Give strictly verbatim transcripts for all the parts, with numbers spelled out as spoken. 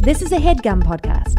This is a HeadGum podcast.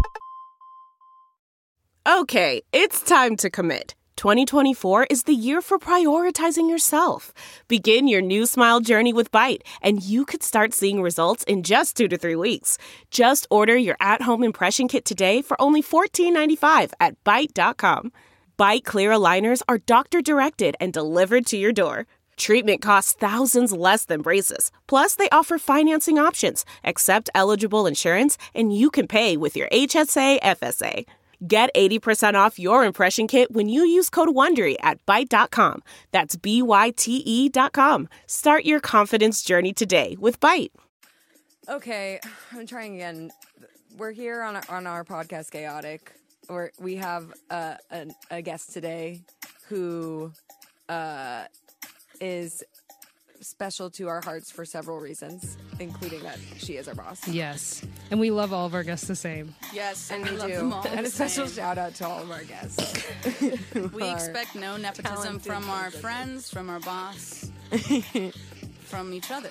Okay, it's time to commit. twenty twenty-four is the year for prioritizing yourself. Begin your new smile journey with Byte, and you could start seeing results in just two to three weeks. Just order your at-home impression kit today for only fourteen ninety-five at byte dot com. Byte clear aligners are doctor-directed and delivered to your door. Treatment costs thousands less than braces. Plus, they offer financing options, accept eligible insurance, and you can pay with your H S A F S A. Get eighty percent off your impression kit when you use code WONDERY at byte dot com. That's B Y T E dot com. Start your confidence journey today with Byte. Okay, I'm trying again. We're here on our, on our podcast, Chaotic, where we have uh, a, a guest today who uh, is special to our hearts for several reasons, including that she is our boss. Yes. And we love all of our guests the same. Yes, And we we love do. them all And the a special same. shout out to all of our guests. We expect no nepotism talented from our individuals. friends, from our boss, from each other.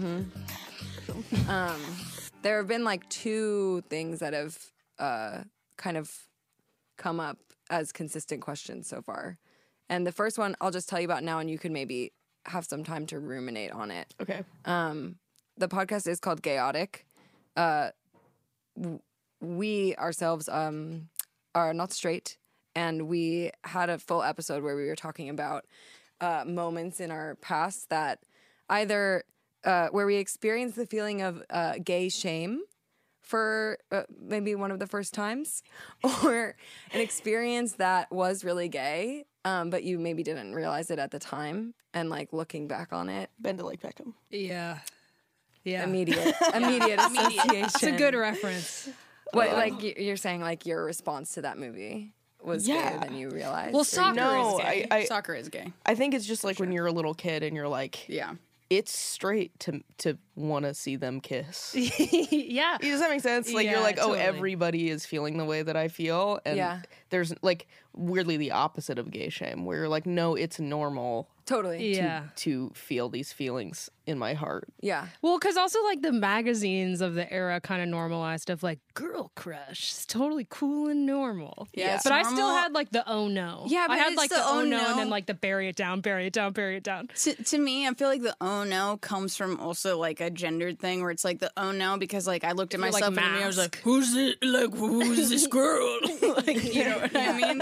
Um, there have been like two things that have uh, kind of come up as consistent questions so far. And the first one I'll just tell you about now, and you can maybe have some time to ruminate on it. Okay. Um, the podcast is called Chaotic. Uh, w- we ourselves um, are not straight, and we had a full episode where we were talking about uh, moments in our past that either uh, where we experienced the feeling of uh, gay shame for uh, maybe one of the first times, or an experience that was really gay, um, but you maybe didn't realize it at the time, and like looking back on it, Bend it like Beckham. Yeah. Yeah. immediate, immediate association. It's a good reference. What, like y- you're saying, like your response to that movie was Yeah. gayer than you realized. Well, or- soccer No, is gay. I, I, Soccer is gay. I think it's just like when you're a little kid and you're like, Yeah. it's straight to to want to see them kiss. yeah. Does that make sense? Like Yeah, you're like, oh, totally. everybody is feeling the way that I feel, and Yeah. there's like weirdly the opposite of gay shame, where you're like, no, it's normal totally. Yeah. to feel these feelings in my heart. Yeah. Well, because also like the magazines of the era kind of normalized of like girl crush. It's totally cool and normal. Yeah, it's But I still normal. had like the oh no. Yeah, but I had it's like the the, oh oh no, no. and then like the bury it down, bury it down, bury it down. To, to me, I feel like the oh no comes from also like a gendered thing where it's like the oh no because like I looked at You're, like, myself in the mirror, I was like, mask. who's it? Like who's this girl? Like you know what I mean?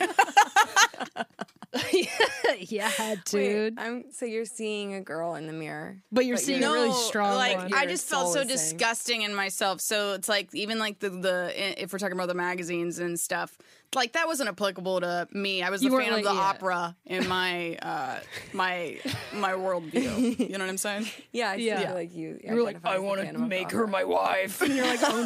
Yeah. yeah, dude. Wait, I'm so you're seeing a girl in the mirror, but you're seeing you're- a really strong like one. I Your just felt soul so is saying. disgusting in myself. So it's like even like the the if we're talking about the magazines and stuff, like that wasn't applicable to me. I was You the weren't fan of like- the yeah. opera in my uh my my worldview. You know what I'm saying? yeah, I Yeah. feel like you. You were like, identify I as the want fan to of a make opera. her my wife. And you're like, oh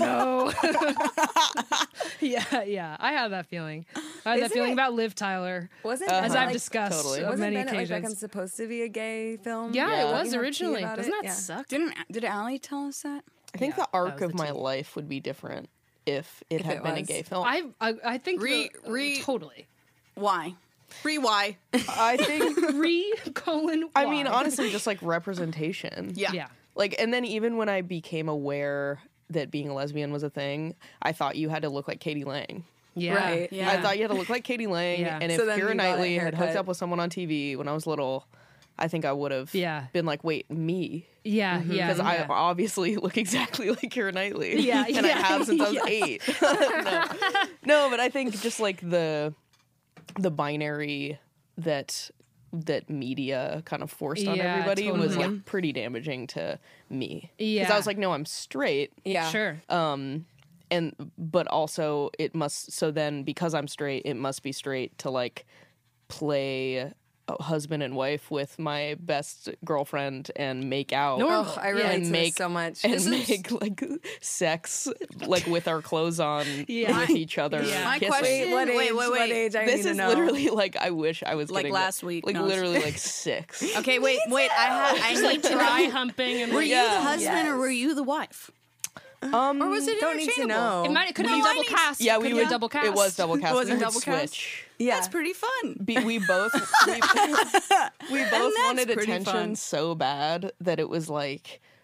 no. yeah, yeah. I had that feeling. I had that Isn't feeling it- about Liv Tyler, Wasn't as it, I've like, discussed Totally. on Wasn't many Bennett occasions. Like Beckham's supposed to be a gay film? yeah, Yeah. it was You know, originally. about Doesn't it? that Yeah. suck? Didn't did Allie tell us that? I think Yeah, the arc that was of the my tea. life would be different if it If had it been a was. gay film. I, I, I think Re- the- re- totally. Why? Free why? I think. Re colon. I mean, Y. honestly, just like representation. Yeah. Yeah. Like, and then even when I became aware that being a lesbian was a thing, I thought you had to look like Katie Lang. Yeah. Right. Yeah. I thought you had to look like Katie Lang. Yeah. And if So then Keira you got a Knightley had hooked haircut. up with someone on T V when I was little, I think I would have Yeah. been like, wait, me? Yeah. Yeah. Because I yeah. obviously look exactly like Keira Knightley. Yeah, and I yeah, have since I was yeah. eight. no. no, but I think just like the the binary that that media kind of forced on Yeah, everybody was totally. like pretty damaging to me. Because Yeah. I was like, no, I'm straight. Yeah. Sure. Um and but also it must so then because I'm straight, it must be straight to like play a husband and wife with my best girlfriend and make out. Oh, I relate and to make this so much. and This is- make like sex like with our clothes on Yeah. with each other. Yeah. My kissing. question- What age? Wait, wait, What wait. age? I This need to is know. literally like I wish I was Like getting last that- week, like no. literally like six. Okay, wait, wait. I have. I need to Dry know. humping and Were like, you the Yeah. husband or were you the wife? Um, Or was it Don't need to interchangeable? know. it might it could have No, been I double need- cast. yeah, Could we have would been double cast. It was double cast. Was it we would double cast? switch. Yeah. That's pretty fun. Be, we both we, we both that's wanted pretty attention fun. so bad that it was like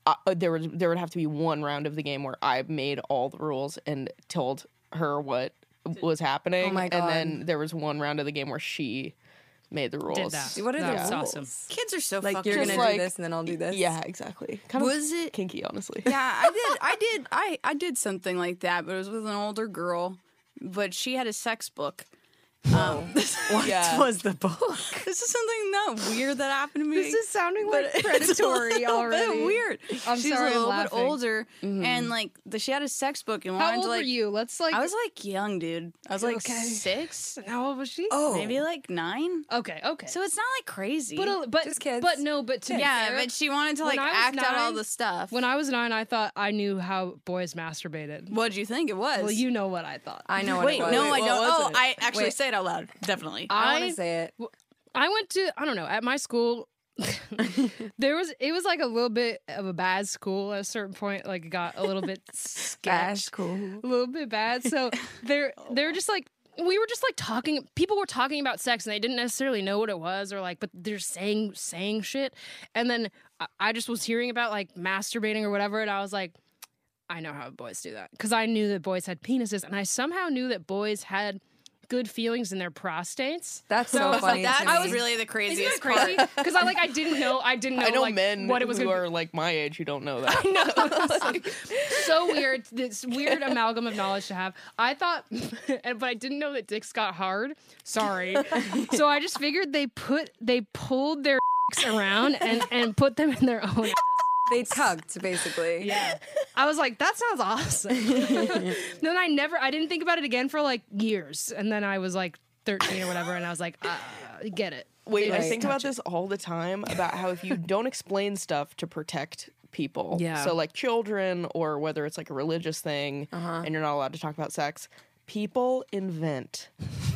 uh, there would there would have to be one round of the game where I made all the rules and told her what was happening. Oh my And God. then there was one round of the game where she made the rules. Did that. What are That the was rules? awesome. Kids are so Like fucking. you're Just gonna like- do this and then I'll do this. Yeah, exactly. Kind Was of it- kinky, honestly. Yeah, I did. I did. I I did something like that, but it was with an older girl. But she had a sex book. Um, What Yeah. was the book? this is something not weird that happened to me. This is sounding like but it's a predatory little already. bit weird. I'm She's sorry, a I'm little bit laughing. older, and like the, she had a sex book and How wanted old to like. were you? Let's like. I was like young, dude. I was like Okay. six, How old was she? Oh, maybe like nine. Okay. Okay. So it's not like crazy. but uh, but Just kids. but no. But to be yeah, fair, but she wanted to when like I was act out all nine- the stuff. when I was nine, I thought I knew how boys masturbated. what did you think it was? Well, you know what I thought. I know what Wait, it was. no, I what don't. was Oh, it? I actually Wait. say it out loud. Definitely. I want I- to say it. I went to I don't know at my school. there was it was like a little bit of a bad school at a certain point. Like it got a little bit sketch, cool. a little bit bad. So they're they're just like we were just like talking. People were talking about sex and they didn't necessarily know what it was or like, but they're saying saying shit. And then I, I just was hearing about like masturbating or whatever, and I was like, I know how boys do that because I knew that boys had penises, and I somehow knew that boys had good feelings in their prostates. That's So I so was like, funny. That to me. was really the Isn't craziest that crazy? Because I like I didn't know I didn't know, I know like, men what it was who gonna are like my age who don't know that. be. So weird. This weird amalgam of knowledge to have. I thought, but I didn't know that dicks got hard. Sorry. So I just figured they put they pulled their dicks around and and put them in their own. They tugged, basically. Yeah. I was like, that sounds awesome. Then I never, I didn't think about it again for like years. And then I was like thirteen or whatever, and I was like, uh, get it. Wait, I Right. think about this all the time about how if you don't explain stuff to protect people, Yeah. so like children or whether it's like a religious thing and you're not allowed to talk about sex, people invent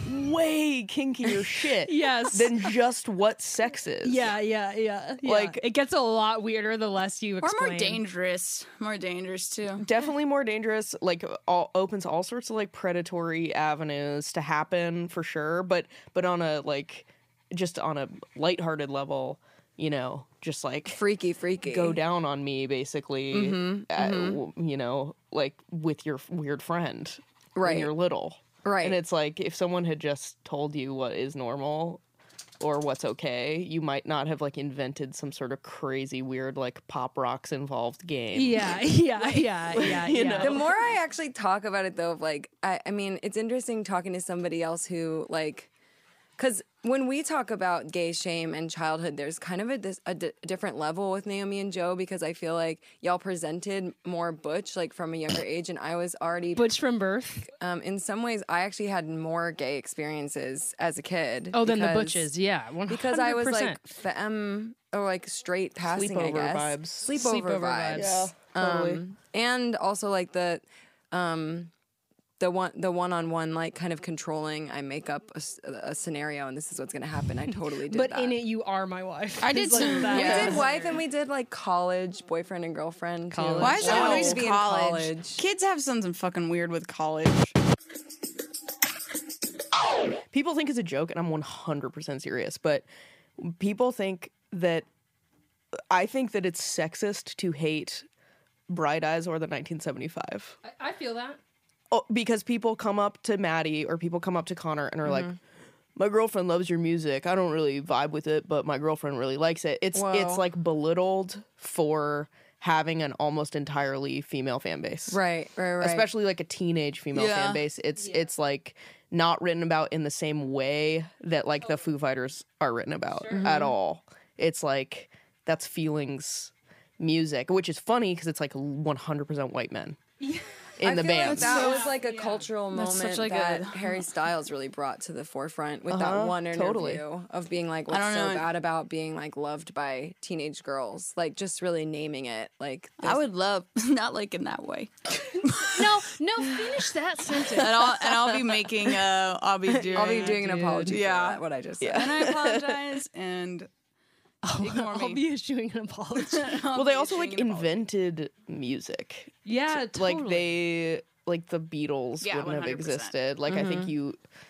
way kinkier shit Yes. than just what sex is. Yeah, yeah, yeah, yeah. Like- it gets a lot weirder the less you Or explain. more dangerous. More dangerous too. Definitely more dangerous, like all, opens all sorts of like predatory avenues to happen for sure, but but on a like just on a lighthearted level, you know, just like Freaky, freaky. go down on me basically Mm-hmm, uh, w- you know, like with your f- weird friend Right. when you're little. Right. And it's like if someone had just told you what is normal or what's okay, you might not have like invented some sort of crazy weird like pop rocks involved game. Yeah, yeah, yeah, yeah, You yeah. know? The more I actually talk about it, though, of like, I, I mean, it's interesting talking to somebody else who, like, because when we talk about gay shame and childhood, there's kind of a, dis- a di- different level with Naomi and Joe because I feel like y'all presented more butch, like, from a younger age, and I was already, Butch from birth. um, in some ways, I actually had more gay experiences as a kid. Oh, then the because- butches, yeah, one hundred percent. Because I was like femme or like straight passing, I Sleepover guess. vibes. Sleepover, Sleepover vibes. vibes. Yeah, totally. Um, and also like the um the one the one-on-one like kind of controlling. I make up a, s- a scenario and this is what's gonna happen. I totally did but that. in it, you are my wife. I did It's like too. that. we Yeah. did wife and we did like college boyfriend and girlfriend too. College. Why is I that wanted always to be in college? college. Kids have something fucking weird with college. People think it's a joke, and I'm one hundred percent serious, but people think that I think that it's sexist to hate Bright Eyes or the nineteen seventy-five. I, I feel that. Oh, because people come up to Maddie or people come up to Connor and are like, my girlfriend loves your music. I don't really vibe with it, but my girlfriend really likes it. It's Whoa. it's like belittled for having an almost entirely female fan base. Right, right, right. Especially like a teenage female Yeah. fan base. It's it's like not written about in the same way that like the Foo Fighters are written about at all. It's like that's feelings music, which is funny because it's like one hundred percent white men in I the feel like band. that was like a cultural That's moment such, like, that a- Harry Styles really brought to the forefront with Uh-huh, that one interview totally. of being like, what's don't so know. bad about being like loved by teenage girls? Like just really naming it. Like I would love not like in that way. No, no, finish that sentence. And I'll and I'll be making uh I'll be doing I'll be doing an Dude. apology for Yeah. that, what I just said. and I apologize and ignore I'll me. be issuing an apology. Well, they also like invented music. Yeah, totally. Like they like the Beatles Yeah, wouldn't have one hundred percent. existed. Like I think you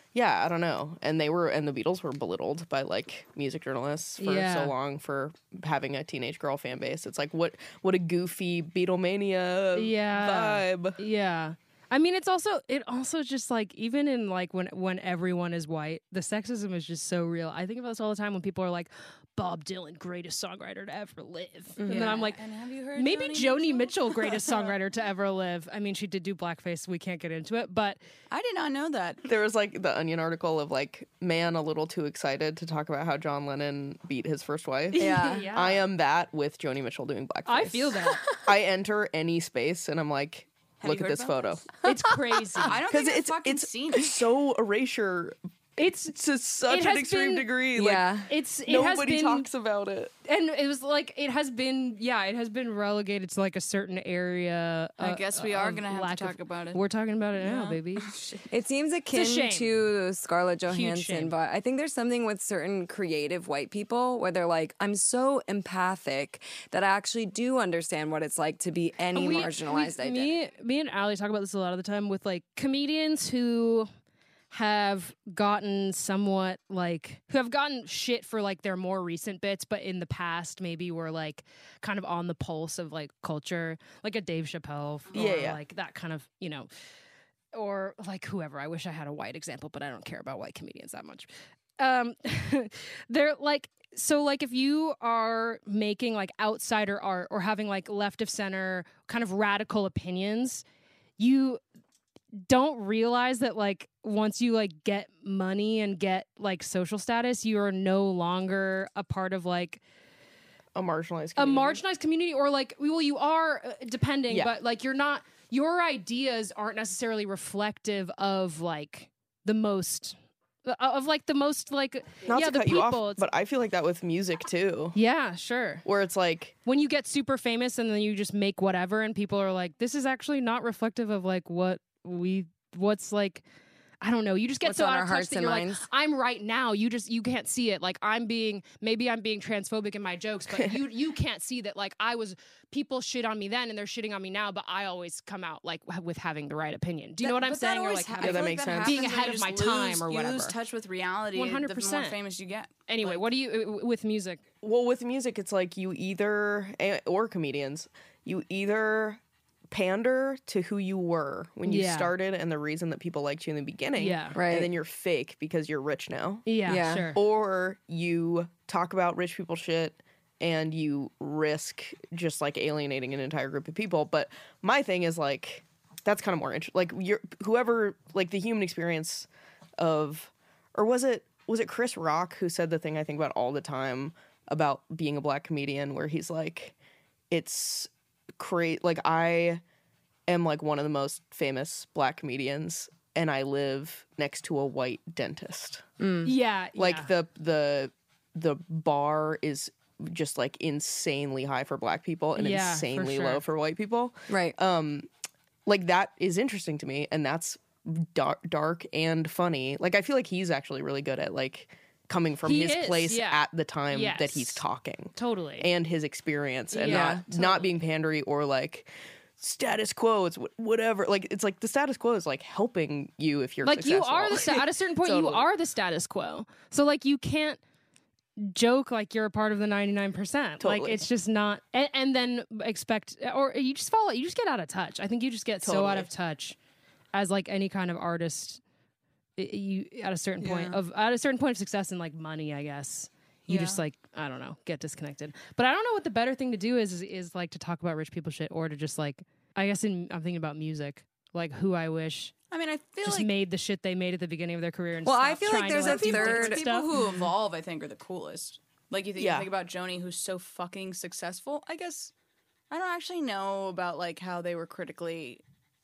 yeah, I don't know. And they were, and the Beatles were belittled by like music journalists for Yeah. so long for having a teenage girl fan base. It's like, what, what a goofy Beatlemania Yeah. vibe. Yeah. I mean, it's also it also just like even in like when when everyone is white, the sexism is just so real. I think about this all the time when people are like, Bob Dylan, greatest songwriter to ever live, and then I'm like, And have you heard maybe Joni Joni Mitchell? Mitchell, greatest songwriter to ever live. I mean, she did do blackface. We can't get into it, but I did not know that. There was like the Onion article of like, man, a little too excited to talk about how John Lennon beat his first wife. Yeah. yeah, I am that with Joni Mitchell doing blackface. I feel that I enter any space and I'm like, Have look you at heard this about photo. this? it's crazy. I don't Because think I've it's fucking it's seen it. so erasure It's to such It an has extreme been- degree. Yeah. Like it's it has nobody been talks about it. and it was like it has been yeah it has been relegated to like a certain area. I uh, guess we are of gonna have lack to of- talk about it. We're talking about it now, Yeah. baby. It seems akin shame. to Scarlett shame. Johansson, but I think there's something with certain creative white people where they're like, I'm so empathic that I actually do understand what it's like to be any We- marginalized we- identity. Me, me and Allie talk about this a lot of the time with like comedians who have gotten somewhat like who have gotten shit for like their more recent bits, but in the past maybe were like kind of on the pulse of like culture, like a Dave Chappelle, or Yeah, yeah. like that kind of, you know, or like whoever. I wish I had a white example, but I don't care about white comedians that much. Um, they're like so like if you are making like outsider art or having like left of center kind of radical opinions, you don't realize that like once you like get money and get like social status, you are no longer a part of like A marginalized a community. marginalized community, or like well you are uh, depending, Yeah. but like you're not, your ideas aren't necessarily reflective of like the most uh, of like the most like Not yeah to the cut people. you off, It's- but I feel like that with music too. yeah, sure. Where it's like, When you get super famous and then you just make whatever and people are like, this is actually not reflective of like what we what's like I don't know. You just get What's so on out our of touch hearts that and you're minds. like, I'm right now. You just you can't see it. Like I'm being maybe I'm being transphobic in my jokes, but you you can't see that like I was people shit on me then and they're shitting on me now, but I always come out like w- with having the right opinion. Do you know what I'm But that saying? Or always like ha- having- Yeah, that I feel makes like sense. Being happens when ahead you of just my time lose- or You lose whatever. touch with reality. one hundred The more percent. famous you get. anyway, Like, what do you with music? well, with music, it's like you either, eh, or comedians, you either pander to who you were when you Yeah. started and the reason that people liked you in the beginning. Yeah. Right. And then you're fake because you're rich now. Yeah, Yeah. sure. Or you talk about rich people shit and you risk just like alienating an entire group of people. But my thing is like, that's kind of more interesting. Like you're whoever, like the human experience of, or was it, was it Chris Rock who said the thing I think about all the time about being a black comedian where he's like, it's crazy. Like I am like one of the most famous black comedians and I live next to a white dentist. Yeah, Like yeah. the the the bar is just like insanely high for black people and Yeah, for insanely sure. low for white people. Right. Um like that is interesting to me and that's dark, dark and funny. Like I feel like he's actually really good at like coming from He his is, place yeah. at the time that Yes. he's talking Totally. and his experience and Yeah, not not being pandery or like status quo. It's wh- whatever. Like it's like the status quo is like helping you if you're like you successful. are the sta- at a certain point you Totally. are the status quo, so like you can't joke like you're a part of the ninety-nine percent. Like Totally. it's just not, and, and then expect, or you just fall, you just get out of touch. I think you just get so out Totally. of touch as like any kind of artist. I- you at a certain point Yeah. of at a certain point of success and like money, I guess you Yeah. just like I don't know, get disconnected. But I don't know what the better thing to do is is, is like to talk about rich people shit or to just like I guess in, I'm thinking about music, like who I wish I mean, I feel just like made the shit they made at the beginning of their career. And Well, I stopped feel like trying to, there's a do third- different people stuff. who evolve, I think, are the coolest. Like you think, Yeah. you think about Joni, who's so fucking successful. I guess I don't actually know about like how they were critically.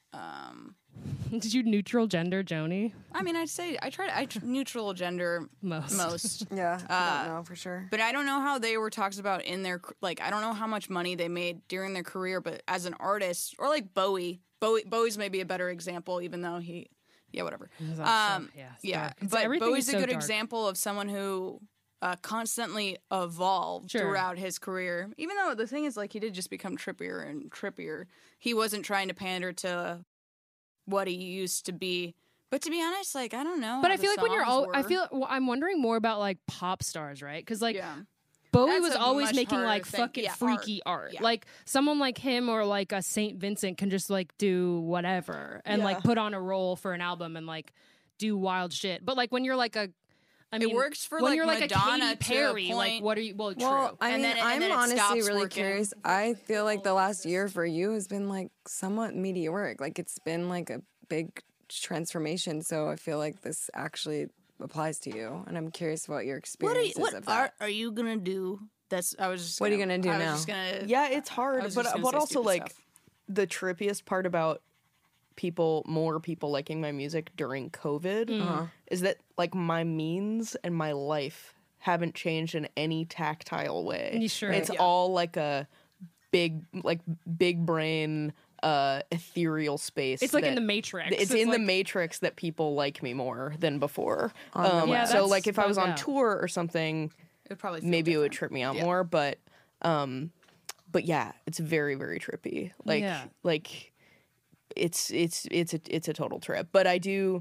Um, Did you neutral gender Joni? I mean, I'd say I tried. I tr- neutral gender Most. most. Yeah. I Uh, don't know for sure. But I don't know how they were talked about in their like. I don't know how much money they made during their career, but as an artist or like Bowie, Bowie Bowie's maybe a better example, even though he, yeah, whatever. It's all Um, so- yeah, it's yeah, dark. It's- but everything Bowie's is a so good dark. example of someone who uh, constantly evolved Sure. throughout his career. Even though the thing is, like, he did just become trippier and trippier. He wasn't trying to pander to what he used to be But to be honest, like I don't know. But how I feel the like when you're songs all, I were. feel well, I'm wondering more about like pop stars, right? Because like yeah. Bowie That's was a always much making harder like thing. fucking Yeah, art. freaky art. Yeah. Like someone like him or like a Saint Vincent can just like do whatever and Yeah. like put on a role for an album and like do wild shit. But like when you're like a, I mean, works for, when like, you're like Madonna a Katy to a Perry. Like point. what are you? Well, Well, true. I And mean, then it- and I'm then it honestly stops really working. curious. I feel like the last year for you has been like somewhat meteoric. Like it's been like a big transformation. So I feel like this actually applies to you, and I'm curious about your What are you, experiences what of art that. are you gonna do? That's I was just. What are you gonna, gonna do I was now? Just gonna, Yeah, it's I hard, was but just gonna but say also stupid like stuff. the trippiest part about people, more people liking my music during COVID, Uh-huh. is that like my means and my life haven't changed in any tactile way. You sure? It's Yeah. all like a big, like big brain, uh, ethereal space. It's like in that- the Matrix. It's, in the like- Matrix that people like me more than before. On the Um, Yeah, so that's like if I was bugged on out. tour or something, It would probably feel maybe it would different. trip me out Yeah. more, but um but yeah, it's very very trippy. Like Yeah. like it's it's it's a it's a total trip. But I do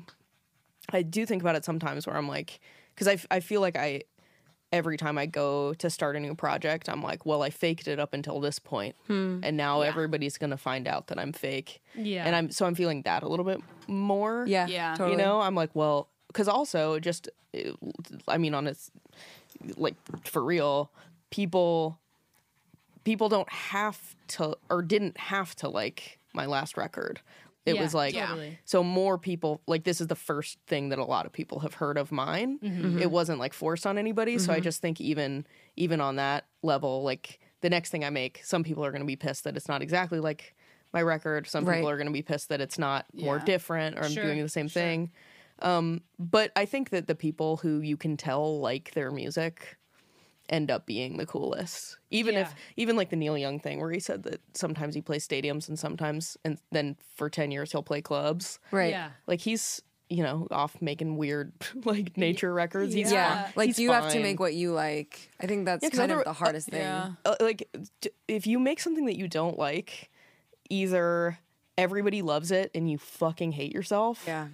I do think about it sometimes where I'm like, cuz I f- I feel like I every time I go to start a new project, I'm like, well, I faked it up until this point, and now everybody's going to find out that I'm fake. Yeah. And I'm so I'm feeling that a little bit more. Yeah, Yeah. totally. You know, I'm like, well, because also just, uh, I mean, on its like for real, people, people don't have to or didn't have to like my last record. It Yeah, was like, totally. so more people, like, this is the first thing that a lot of people have heard of mine. Mm-hmm. It wasn't like forced on anybody. So I just think even, even on that level, like the next thing I make, some people are going to be pissed that it's not exactly like my record. Some people Right. are going to be pissed that it's not more Yeah. different or I'm Sure, doing the same sure. thing. Um, but I think that the people who you can tell like their music end up being the coolest. Even if Yeah. even like the Neil Young thing where he said that sometimes he plays stadiums and sometimes and then for ten years he'll play clubs. Right. Yeah. Like he's, you know, off making weird like nature records. He's Yeah, fine. like He's you have to fine. make what you like. I think that's Yeah, 'cause kind of other- the hardest thing. Yeah. Uh, like d- if you make something that you don't like, either everybody loves it and you fucking hate yourself, Yeah,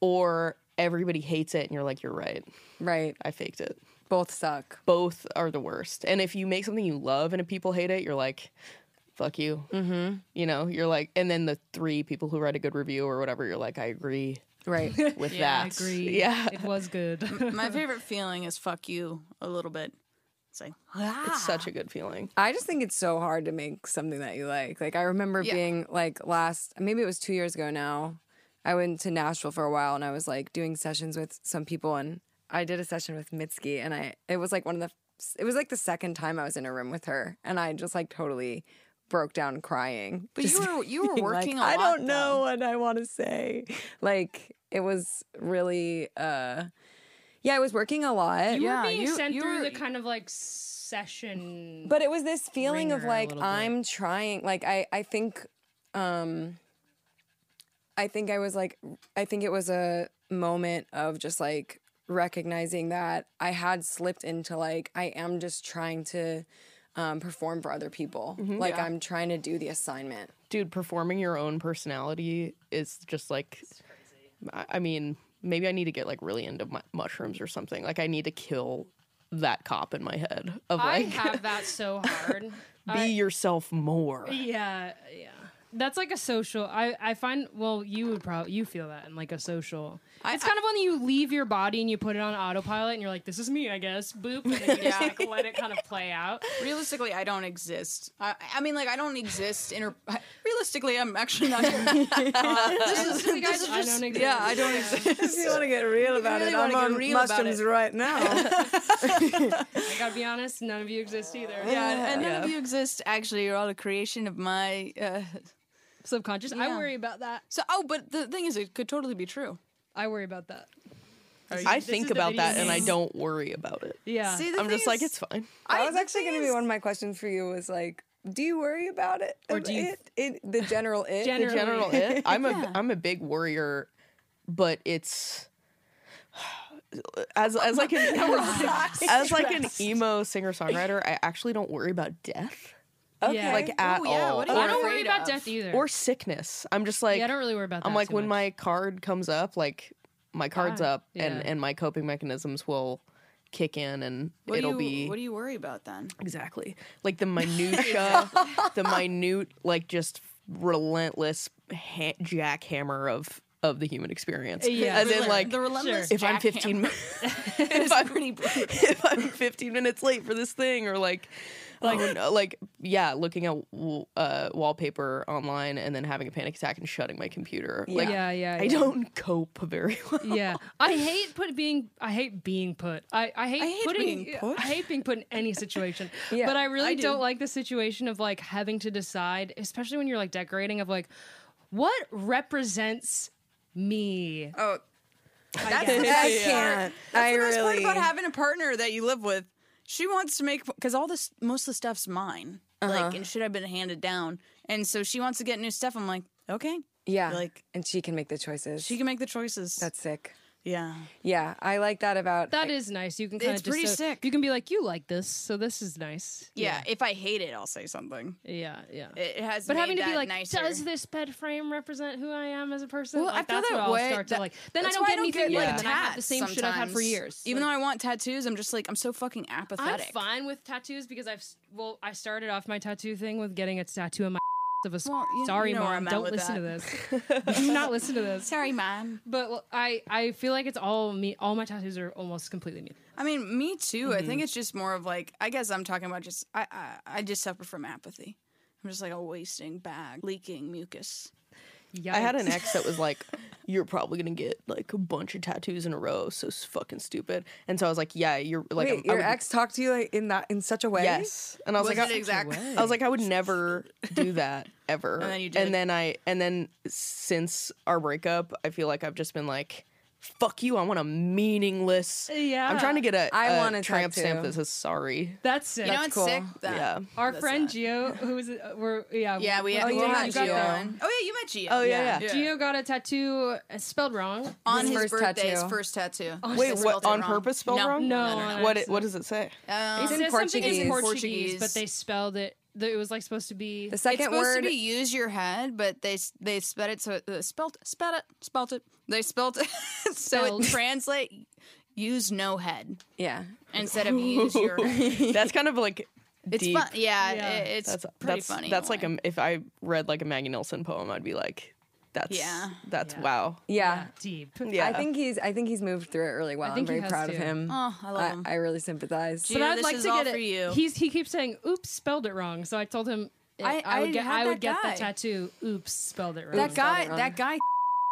or everybody hates it and you're like, you're right, right. I faked it. Both suck. Both are the worst. And if you make something you love and if people hate it, you're like, fuck you. Mm-hmm. You know, you're like, and then the three people who write a good review or whatever, you're like, I agree Right. with Yeah, I that. agree. Yeah. It was good. My favorite feeling is fuck you a little bit. It's like ah. It's such a good feeling. I just think it's so hard to make something that you like. Like I remember Yeah. being like last, maybe it was two years ago now. I went to Nashville for a while and I was like doing sessions with some people and I did a session with Mitski and I it was like one of the it was like the second time I was in a room with her and I just like totally broke down crying. But Just you were you were being working like, a lot. I don't know though. what I want to say. Like it was really uh yeah, I was working a lot. You Yeah, were being you- sent you through were- the kind of like session. But it was this feeling of ringer a like little bit. I'm trying like I I think um I think I was like I think it was a moment of just like recognizing that I had slipped into like I am just trying to um, perform for other people. Like Yeah. I'm trying to do the assignment. Dude, performing your own personality is just like, I I mean, maybe I need to get like really into mu- mushrooms or something. Like I need to kill that cop in my head of I like, have that so hard. be I- yourself more. Yeah, yeah. That's like a social. I I find. Well, you would probably you feel that in like a social. I- it's kind of when you leave your body and you put it on autopilot and you're like, this is me, I guess. Boop, and then you just Yeah. like let it kind of play out. Realistically, I don't exist. I, I mean, like, I don't exist. Inter- realistically, I'm actually not. Uh, this is, Realistically, this is I just, don't exist. Yeah, I don't exist. If you want to get real about really it, wanna I'm get on real about mushrooms it. right now. I gotta be honest, none of you exist either. Yeah, and none Yeah. of you exist. Actually, you're all a creation of my. Uh, Subconscious. I Yeah. worry about that. so, oh, but the thing is, it could totally be true. I worry about that. I This think is the about video that and I games. don't worry about it. Yeah. See, the I'm thing just like, is- it's fine. That I- was the actually thing going to be is- one of my questions for you was like, do you worry about it? Or Of do you- it, it the general it? Gen- The general it. I'm a Yeah. am a big worrier, but it's as as like an as like an emo singer songwriter, I actually don't worry about death. Yeah. Like at Oh, yeah, all. what are I you or, don't worry afraid about of? death either. or sickness. I'm just like yeah, I don't really worry about that. I'm like too when much. my card comes up, like my cards Ah, up, yeah. and and my coping mechanisms will kick in, and What it'll do you, be What do you worry about then? exactly like the minutia, the minute, like just relentless ha- jackhammer of of the human experience. Yeah. As in Rel- like the relentless. if I'm jackhammer. fifteen, if I'm if I'm fifteen minutes late for this thing, or like, like, oh, no, like, yeah, looking at uh, wallpaper online and then having a panic attack and shutting my computer. Like, Yeah, yeah, I yeah. don't cope very well. Yeah, I hate put being. I hate being put. I, I hate I hate putting. being put. I hate being put in any situation. Yeah, but I really I do. don't like the situation of like having to decide, especially when you're like decorating, of like what represents me. Oh, that's guess. the I best can't. part. That's I the best part really- about having a partner that you live with. She wants to make because all this most of the stuff's mine, like and should have been handed down, and so she wants to get new stuff. I'm like, okay, Yeah. Like- and she can make the choices. she can make the choices. That's sick. yeah. Yeah, I like that about That is nice. You can kind It's of pretty sick. You can be like, you like this, so this is nice. yeah, If I hate it, I'll say something. Yeah, yeah. It it has, But made having to be that like, nicer. does this bed frame represent who I am as a person? Well, like, I feel that's that what I'll way- start to that- like. Then I that's don't why get I don't anything get, new. like, Then I have the same shit I've had for sometimes. years. Even Like, though I want tattoos, I'm just like I'm so fucking I'm apathetic. fine with tattoos because I've s- well, I started off my tattoo thing with getting a tattoo on my of a. s- Well, you- Sorry, you know where mom, I'm at don't with listen to that. this. Do not listen to this. Sorry, mom. But well, I I feel like it's all me. All my tattoos are almost completely me. I mean, me too. I Mm-hmm. think it's just more of like I guess I'm talking about just I I, I just suffer from apathy. I'm just like a wasting bag, leaking mucus. Yikes. I had an ex that was like, "You're probably gonna get like a bunch of tattoos in a row, so it's fucking stupid." And so I was like, "Yeah, you're like Wait, I'm- I your would- ex talked to you like in that in such a way? Yes." And I was, Was like, it I, exact- I was like, I would never do that ever. And then you did. And then I and then since our breakup, I feel like I've just been like, fuck you, I want a meaningless. Yeah. I'm trying to get a, I a want a tramp stamp tattoo. that says sorry. That's sick. You know That's what's sick? cool. That- Yeah. Our That's friend that. Gio, who was uh, we're yeah Yeah, we we're- had, Oh, we you had met Gio Gio. on. Oh yeah, you met Gio. Oh yeah, yeah. Gio got a tattoo uh, spelled wrong. On His his, first birthday, his tattoo. first tattoo. Wait, They what? spelled it On wrong. purpose spelled no, wrong? No, no, no, on no. What it, what does it say? Um, It It's in says something in Portuguese. Portuguese, but Portuguese. they spelled it. It was like supposed to be. The It's second supposed word to be use your head, but they they spelled it so uh, spelt spelled it spelt it. They spelled it so Spelled. it translate use no head Yeah. instead of use your head. That's kind of like It's deep. fun. Yeah, Yeah. It, it's That's pretty that's funny. that's in like way. a, if I read like a Maggie Nelson poem, I'd be like, that's Yeah. that's Yeah. wow. Yeah. deep. Yeah, I think he's I think he's moved through it really well. I think I'm he very has proud to. of him. Oh, I love I, him. I really sympathize. Gio, But I'd this like is to all get it. for you. He's he keeps saying, "Oops, spelled it wrong." So I told him I- I, I would get had I would that get guy. the tattoo. Oops, spelled it wrong. that guy, it wrong. that guy,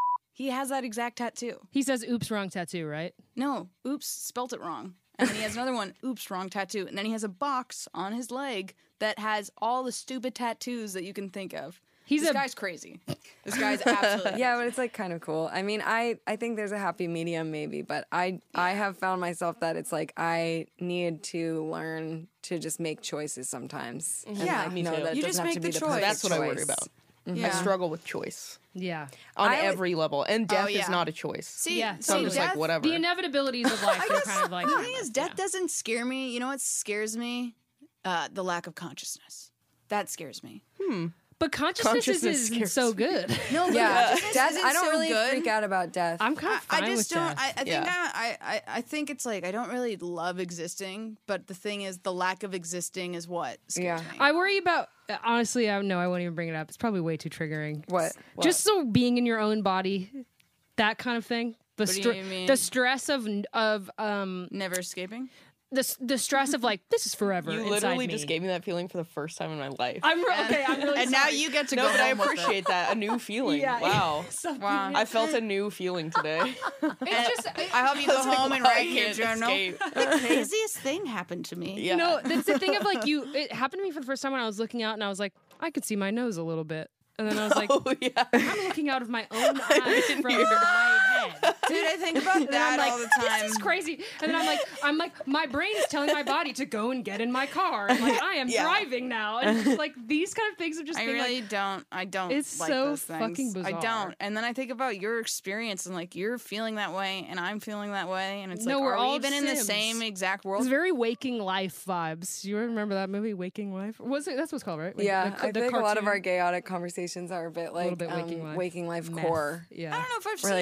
he has that exact tattoo. He says, "Oops, wrong tattoo." Right? No, oops, spelt it wrong. And then he has another one, oops, wrong tattoo. And then he has a box on his leg that has all the stupid tattoos that you can think of. He's this a- guy's crazy. This guy's absolutely Yeah, but it's like kind of cool. I mean, I I think there's a happy medium maybe, but I I have found myself that it's like I need to learn to just make choices sometimes. And Yeah, like, me know too. that it You doesn't just have make to be the the choice. perfect That's what I worry choice. about. Yeah. I struggle with choice Yeah. on I would- every level, and death Oh, yeah. is not a choice. See, Yeah, see so I'm just death, like whatever. The inevitabilities of life are kind of like. The thing is, death doesn't scare me. You know what scares me? Uh, the lack of consciousness. That scares me. But consciousness, Consciousness isn't scares so me. good. No, Yeah, consciousness death. isn't I don't so really good. freak out about death. I'm kind of I, fine I just with don't. death. I, I think Yeah. I, I, I think it's like I don't really love existing, but the thing is, the lack of existing is what scares Yeah. me. I worry about honestly. I no, I won't even bring it up. It's probably way too triggering. What? What? Just so being in your own body, that kind of thing. The What do stre- you mean? the stress of of um Never escaping. the s- the stress of like this is forever. You inside literally me. just gave me that feeling for the first time in my life. I'm re- okay. I'm really And now sorry. you get to no, go but I home with it. appreciate that. A new feeling. Yeah. Wow. Something- Wow. I felt a new feeling today. It's just I hope you go was like, home and wow, I write your can't journal. escape. The craziest thing happened to me. Yeah. no. That's the thing of like you. It happened to me for the first time when I was looking out, and I was like, I could see my nose a little bit, and then I was like, Oh yeah. I'm looking out of my own eyes from my head. Dude, I think about And then that I'm like, all the time. this is crazy. And then I'm like, I'm like, my brain is telling my body to go and get in my car. And like, I am Yeah. driving now. And just like these kind of things have just I been really like, don't. I don't. It's like so those things. fucking I bizarre. don't. And then I think about your experience and like you're feeling that way and I'm feeling that way, and it's No, like, we're are all we even in the Sims. same exact world? it's very Waking Life vibes. You remember that movie, Waking Life? Was it? That's what it's called, right? Like, Yeah, the- I the feel like a lot of cartoon. our chaotic conversations are a bit like bit um, Waking Life. waking life Meth. core. Yeah. I don't know if I've We're seen like, it. what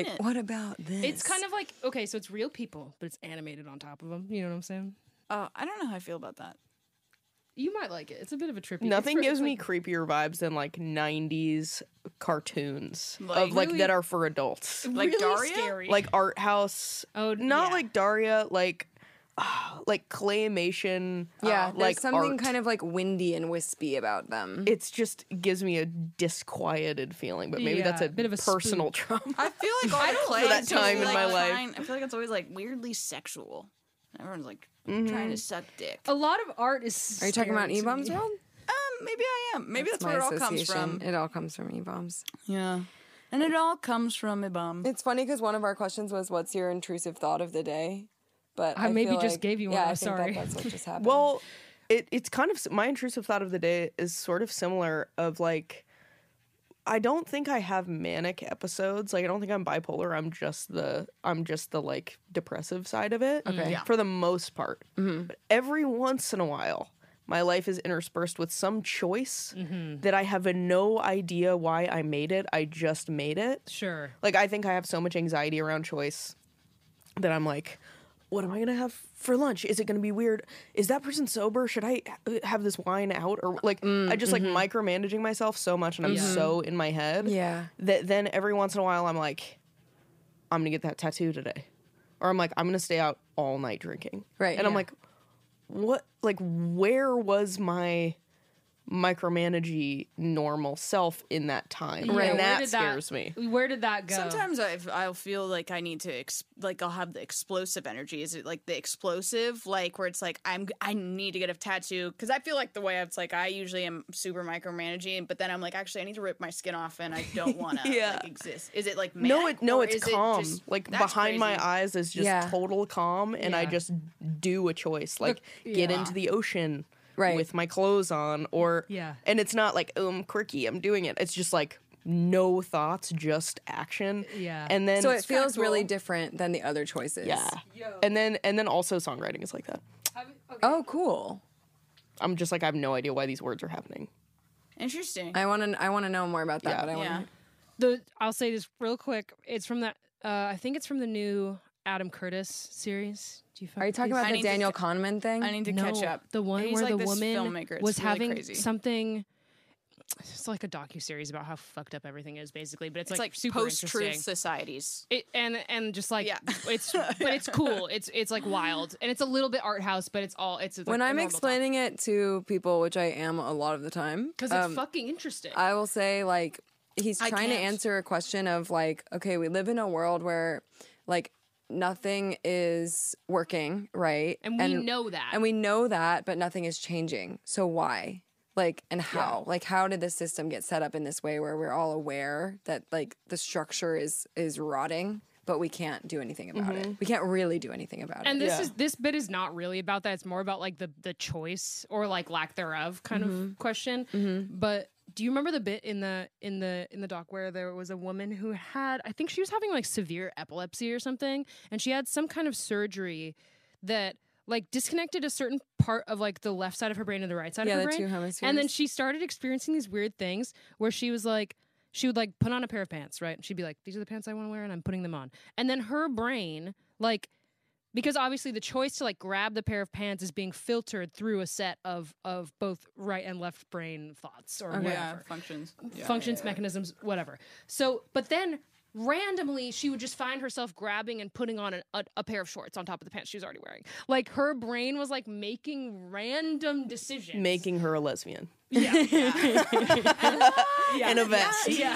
about this? It's kind of like, okay, so it's real people, but it's animated on top of them. You know what I'm saying? Oh, I don't know how I feel about that. You might like it. It's a bit of a trippy. Nothing it's for- gives it's me like- creepier vibes than like nineties cartoons Like, of like really- that are for adults. Like really Daria? scary. Like art house. Oh, not yeah. like Daria, like ah, like claymation. yeah, uh, there's like something art. kind of like windy and wispy about them. It's just gives me a disquieted feeling, but maybe that's Yeah, a bit of a personal spook. trauma. I feel like all the clay for that is time just, in like, my life. trying- I feel like it's always like weirdly sexual. Everyone's like Mm-hmm. trying to suck dick. A lot of art is. Are you talking about scary to E-Bombs me. World? Um, maybe I am. Maybe that's, my where it all comes association. from. It all comes from E-Bombs. Yeah, and it all comes from a bum. It's funny because one of our questions was, "What's your intrusive thought of the day?" But I I maybe feel just like- gave you one, Yeah, I'm I think sorry. That, that's what just happened. Well, it it's kind of my intrusive thought of the day is sort of similar. Of like, I don't think I have manic episodes. Like, I don't think I'm bipolar. I'm just the I'm just the like depressive side of it. Okay. Yeah. For the most part, but every once in a while, my life is interspersed with some choice that I have no idea why I made it. I just made it. Sure. Like, I think I have so much anxiety around choice that I'm like, what am I going to have for lunch? Is it going to be weird? Is that person sober? Should I ha- have this wine out? Or like, I just like micromanaging myself so much and I'm so in my head Yeah. that then every once in a while I'm like, I'm going to get that tattoo today. Or I'm like, I'm going to stay out all night drinking. Right, And I'm yeah. like, what, like, where was my micromanaging normal self in that time? Yeah, And where that did scares me. Where did that go? Sometimes I I'll feel like I need to ex- like I'll have the explosive energy. Is it like the explosive like where it's like I'm I need to get a tattoo because I feel like the way it's like I usually am super micromanaging, but then I'm like actually I need to rip my skin off and I don't want to Yeah. like exist. Is it like No, manic, it no, or it's is it calm. just- like that's behind my crazy. eyes is just Yeah. total calm, and I Yeah. just do a choice, like get yeah. into the ocean Right. with my clothes on, or Yeah. And it's not like oh, I'm quirky, I'm doing it. It's just like no thoughts, just action. Yeah. and then So it kinda feels really cool. different than the other choices. yeah, and then and then also songwriting is like that. Oh, cool. I'm just like I have no idea why these words are happening. Interesting. I want to. I want to know more about that. Yeah. But I want yeah. to. the I'll say this real quick. It's from that. Uh, I think it's from the new Adam Curtis series. Do you? fuck Are you with talking these? about I the need to Daniel ca- Kahneman thing? I need to no, catch up. the one He's where like the this woman filmmaker. It's was really having crazy. something. It's like a docu-series about how fucked up everything is, basically. But it's, It's like, like, super post-truth interesting. societies. It, and and just like Yeah. it's but it's cool. It's it's like wild and it's a little bit art house, but it's all it's like when I'm explaining it to people, which I am a lot of the time, because it's um, fucking interesting. I will say like he's I trying to can't. answer a question of like, okay, we live in a world where like nothing is working, right? and we know that. and we know that, but nothing is changing. So why? Like, and how? Like, how did the system get set up in this way where we're all aware that like the structure is is rotting, but we can't do anything about it. We can't really do anything about And it. this Yeah. is this bit is not really about that. It's more about like the the choice or like lack thereof kind of question. But do you remember the bit in the in the in the doc where there was a woman who had I think she was having like severe epilepsy or something, and she had some kind of surgery that like disconnected a certain part of like the left side of her brain and the right side Yeah, of her the brain. two hemispheres. And then she started experiencing these weird things where she was like, she would like put on a pair of pants, right? And she'd be like, these are the pants I want to wear and I'm putting them on. And then her brain, like, because obviously the choice to like grab the pair of pants is being filtered through a set of of both right and left brain thoughts or Yeah, whatever. functions. Yeah. Functions, mechanisms, whatever. So, but then randomly she would just find herself grabbing and putting on a, a, a pair of shorts on top of the pants she was already wearing. Like her brain was like making random decisions. Making her a lesbian yeah, yeah. yeah. in a vest. Yeah,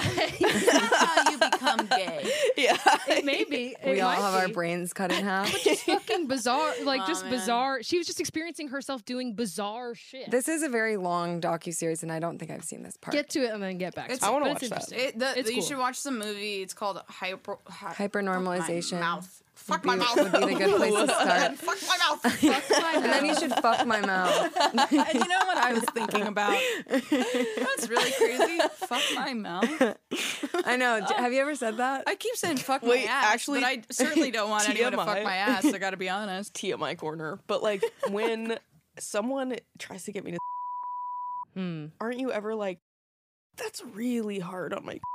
how you become gay. Yeah. it may be. It we all might have our be. brains cut in half. Just fucking bizarre, like Aw, just man. bizarre. She was just experiencing herself doing bizarre shit. This is a very long docuseries, and I don't think I've seen this part. Get to it and then get back. It's- to it. I wanna But watch it's that. interesting. It, the, It's you cool. should watch the movie. It's called Hyper Hy- Hypernormalization. Fuck my mouth. Fuck Be- my mouth. would be the good place to start. Fuck my mouth. Fuck my And then you should fuck my mouth. you know what I was thinking about? That's really crazy. Fuck my mouth. I know. J- Have you ever said that? I keep saying fuck Wait, my ass, actually, but I certainly don't want anyone to T M I. fuck my ass. I gotta be honest. T M I corner. But like when someone tries to get me to Hmm. aren't you ever like, that's really hard on my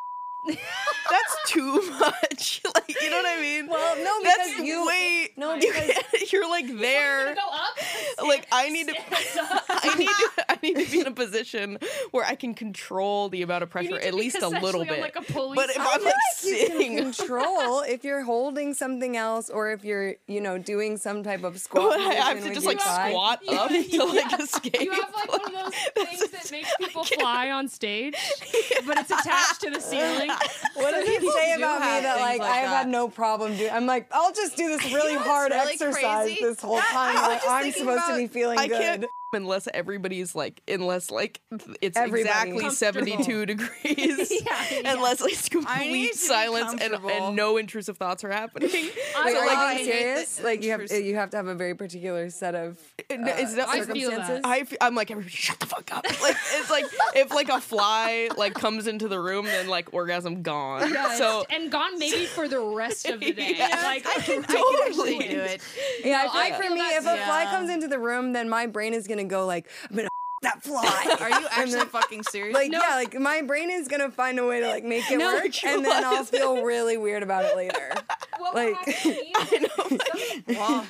That's too much. Like, you know what I mean? Well, no, That's because you way. no, you because can't- you're like there. Go up. Like I need to. I need to. I need to be in a position where I can control the amount of pressure at least a little bit. Like a police but if I I'm feel like like you sitting, can control if you're holding something else or if you're, you know, doing some type of squat. I have position to with just your like thigh. squat up to like escape. You have like one of those things that makes people fly on stage, but it's attached to the ceiling. What does it say do about me have that things like, like I've that. had no problem doing? I'm like, I'll just do this really know what's hard really exercise crazy? this whole That- time. I was Like, just I'm thinking supposed to about- be feeling I good. can't unless everybody's like unless like it's Everybody. exactly Comfortable. seventy-two degrees yeah. unless like it's I need complete to be silence and, comfortable. and no intrusive thoughts are happening. Wait, so are like I you hate serious? the Like you have intrusive- you have to have a very particular set of uh, is that I feel that. circumstances. I f- I'm like everybody shut the fuck up. Like it's like if like a fly like comes into the room then like orgasm gone. So and gone maybe for the rest of the day. Yeah, like I can, I can Totally. actually do it. Yeah, I No, feel I like for feel me, that if a too. fly Yeah. comes into the room, then my brain is gonna go like, I'm gonna that fly. Are you actually fucking serious? Like yeah, like my brain is gonna find a way to like make it No, work, you and then I'll was. feel really weird about it later. what like- would happen to me? Wow.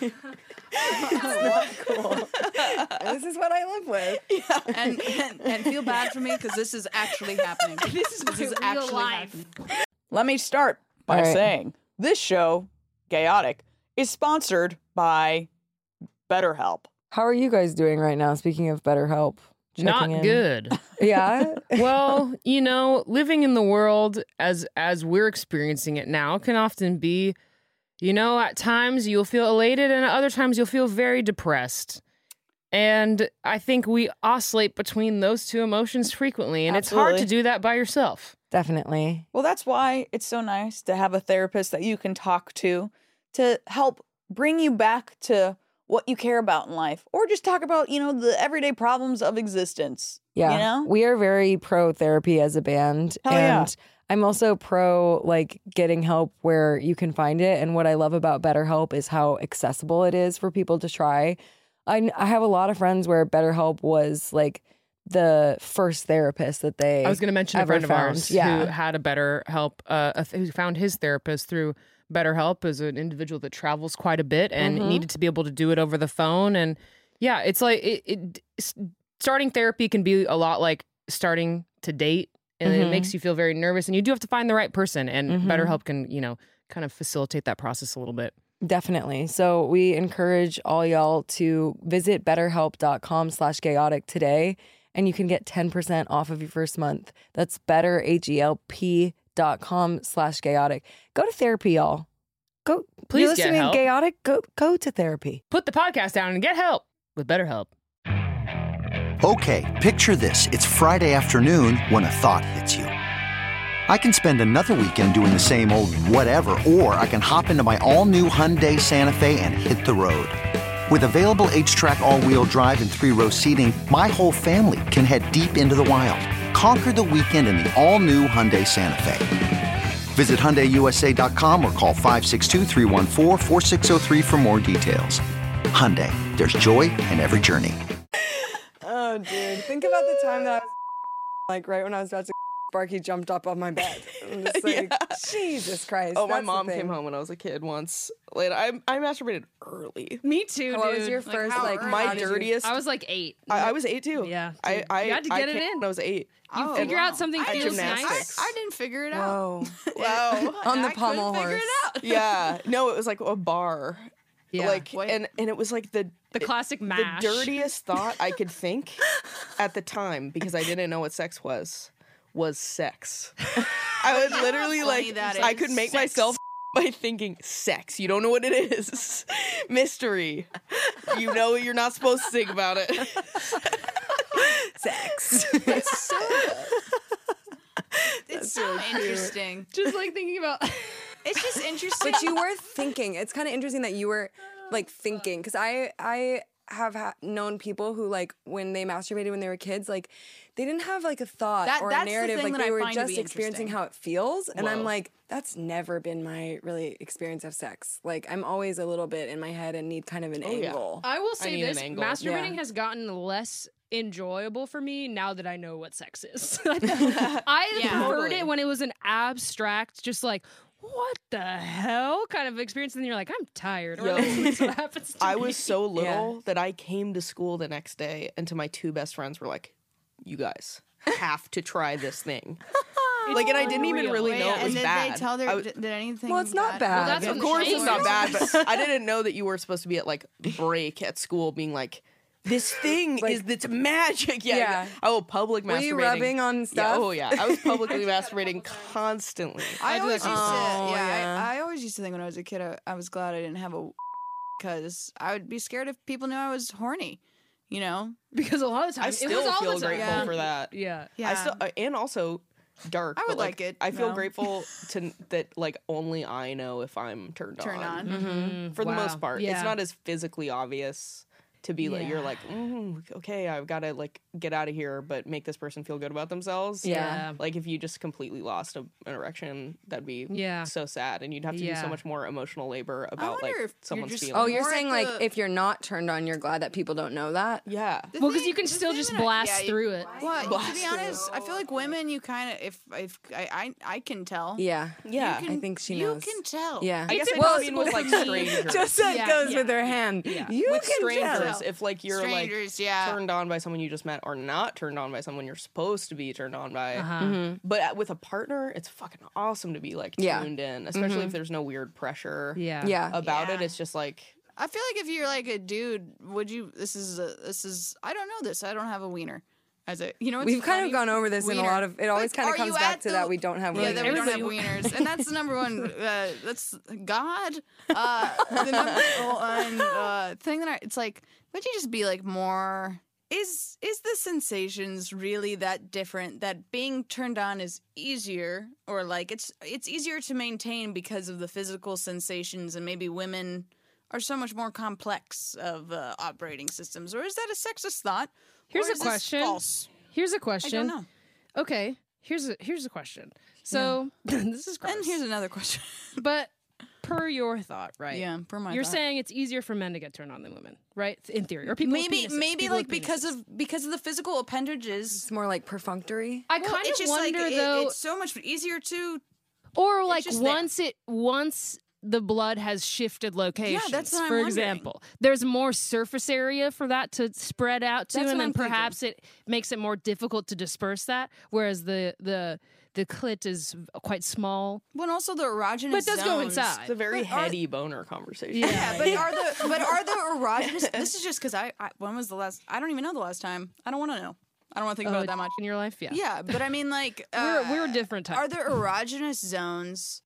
Cool. This is what I live with. and, and and feel bad for me because this is actually happening. This is This is my real actually life. happening. Let me start by All right. saying this show, Chaotic, is sponsored by BetterHelp. How are you guys doing right now? Speaking of BetterHelp, Not checking in. good. Yeah. Well, you know, living in the world as as we're experiencing it now can often be, you know, at times you'll feel elated and at other times you'll feel very depressed. And I think we oscillate between those two emotions frequently, and it's hard to Absolutely. do that by yourself. Definitely. Well, that's why it's so nice to have a therapist that you can talk to to help bring you back to what you care about in life, or just talk about, you know, the everyday problems of existence. Yeah. You know? We are very pro therapy as a band. Hell yeah. and I'm also pro like getting help where you can find it. And what I love about BetterHelp is how accessible it is for people to try. I, I have a lot of friends where BetterHelp was like the first therapist that they I was going to mention a ever friend of found. ours Yeah. who had a better help, uh, a th- who found his therapist through BetterHelp as an individual that travels quite a bit and Mhm. needed to be able to do it over the phone. And yeah, it's like it, it s- starting therapy can be a lot like starting to date, and it Mhm. makes you feel very nervous. And you do have to find the right person, and Mhm. BetterHelp can, you know, kind of facilitate that process a little bit. Definitely. So we encourage all y'all to visit betterhelp.com slash chaotic today, and you can get ten percent off of your first month. That's better, H-E-L-P dot com slash chaotic. Go to therapy, y'all. Go. Please You're get listening to help. Chaotic? Go, go to therapy. Put the podcast down and get help with BetterHelp. Okay, picture this. It's Friday afternoon when a thought hits you. I can spend another weekend doing the same old whatever, or I can hop into my all-new Hyundai Santa Fe and hit the road. With available H-Track all-wheel drive and three-row seating, my whole family can head deep into the wild. Conquer the weekend in the all-new Hyundai Santa Fe. Visit Hyundai U S A dot com or call five six two, three one four, four six zero three for more details. Hyundai, there's joy in every journey. Oh, dude. Think about the time that I was like right when I was about to Sparky jumped up on my bed. I'm just like, Jesus Christ. Oh, my that's the mom thing. came home when I was a kid once. Later, I I masturbated early. Me too, What dude. was your Like, first, how like, early? My how did you- dirtiest. I was like eight. I, I was eight too. Yeah, I dude. I You had to I get it came in. when I was eight. You Oh, figure wow. out something I feels gymnastics. nice. I didn't figure it out. Whoa. Wow. On the I pommel couldn't figure horse. it out. Yeah. No, it was like a bar. Yeah. Like Wait. and and it was like the The classic mash. The dirtiest thought I could think at the time, because I didn't know what sex was, was sex. I would literally funny like that I is. could make Sex. myself by thinking sex. You don't know what it is. Mystery. You know you're not supposed to think about it. Sex. It's so, it's so interesting. Just like thinking about. It's just interesting. But you were thinking. It's kind of interesting that you were like thinking, because I I have ha- known people who like when they masturbated when they were kids, like they didn't have like a thought That- or that's a the narrative. thing Like that they I were find to just be experiencing interesting. how it feels, and I'm Whoa. like, that's never been my really experience of sex. Like I'm always a little bit in my head and need kind of an Oh, yeah. angle. I will I say need an this: angle. masturbating Yeah. has gotten less enjoyable for me now that I know what sex is. I Yeah. heard Totally. it when it was an abstract, just like, what the hell kind of experience, and then you're like, I'm tired. Or Yo. that's what happens to I me. was so little that I came to school the next day, and to my two best friends were like, "You guys have to try this thing." Like, and I didn't even Unreal. really Wait, know it and was did bad. they tell their I was- did, did anything? Well, it's not bad. Well, that's of when the course shame it's not bad, starts. but I didn't know that you were supposed to be at like break at school being like, this thing is it's magic. Yeah. Yeah. Oh, public masturbating. Were you rubbing on Yeah, stuff? oh yeah. I was publicly masturbating constantly. I do always that used to. Oh, Yeah, yeah. I, I always used to think when I was a kid, I, I was glad I didn't have a because I would be scared if people knew I was horny. You know? because a lot of I times it was still all feel the time. grateful Yeah. for that. Yeah. Yeah. I still uh, and also dark. I but, would like it, I feel no. grateful to that like only I know if I'm turned Turn on. Mm-hmm. For the Wow. most part, Yeah. it's not as physically obvious to be like you're Yeah. like mm, okay, I've got to like get out of here, but make this person feel good about themselves. Yeah. Like if you just completely lost a, an erection, that'd be Yeah. so sad, and you'd have to do Yeah. so much more emotional labor about wonder like if you're someone's just- feelings. Oh, you're More saying at like the- if you're not turned on, you're glad that people don't know that? yeah. The Well, because thing- you can the still thing just that I- blast yeah, you- through it. Well, to Blast be through honest, I feel like women, you kind of if if I, I I can tell. Yeah. Yeah. You can- I think she you knows. can tell. Yeah. I guess I Well, don't mean with like for me- strangers. Just so it Yeah, goes yeah. with her hand. Yeah. You with can strangers, tell. if like you're Strangers, like yeah. turned on by someone you just met, or not turned on by someone you're supposed to be turned on by. Uh-huh. But at- with a partner, it's fucking awesome to be like Yeah. tuned in, especially if there's no weird pressure Yeah. Yeah. about it. Yeah. It's just like I feel like if you're like a dude, would you? This is a, this is. I don't know this. I don't have a wiener. As a, you know, what's We've kind funny? of gone over this in a Wiener. lot of. It always But kind of are comes you back at to the- that we don't have. Yeah, that we don't have Everybody- wieners, and that's the number one. Uh, that's God. Uh, the number one uh, thing that I. It's like, would you just be like more? Is is the sensations really that different? That being turned on is easier, or like it's it's easier to maintain because of the physical sensations, and maybe women are so much more complex of uh, operating systems, or is that a sexist thought? Here's Or a is this question. False. Here's a I question. don't know. Okay. Here's a here's a question. So this is gross. And here's another question. but per your thought, right? Yeah, per my You're thought. saying it's easier for men to get turned on than women, right? In theory, or people with maybe penises, maybe people like with because penises. of because of the physical appendages. It's more like perfunctory. I Well, kind it's of just wonder like, it- though, it's so much easier to. or like just there. once it once the blood has shifted locations. that's what I'm for wondering. example, there's more surface area for that to spread out to, That's and what then I'm thinking. perhaps it makes it more difficult to disperse that. Whereas the the the clit is quite small. When also the erogenous. But it does go zones- inside. it's a very But are- heady boner conversation. Yeah, but are the but are the erogenous? This is just because I, I when was the last? I don't even know the last time. I don't want to know. I don't want to think about it that much. in your life. Yeah, Yeah, but I mean, like, we're uh, we're a different type. Are there erogenous zones?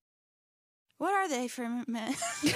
What are they for men?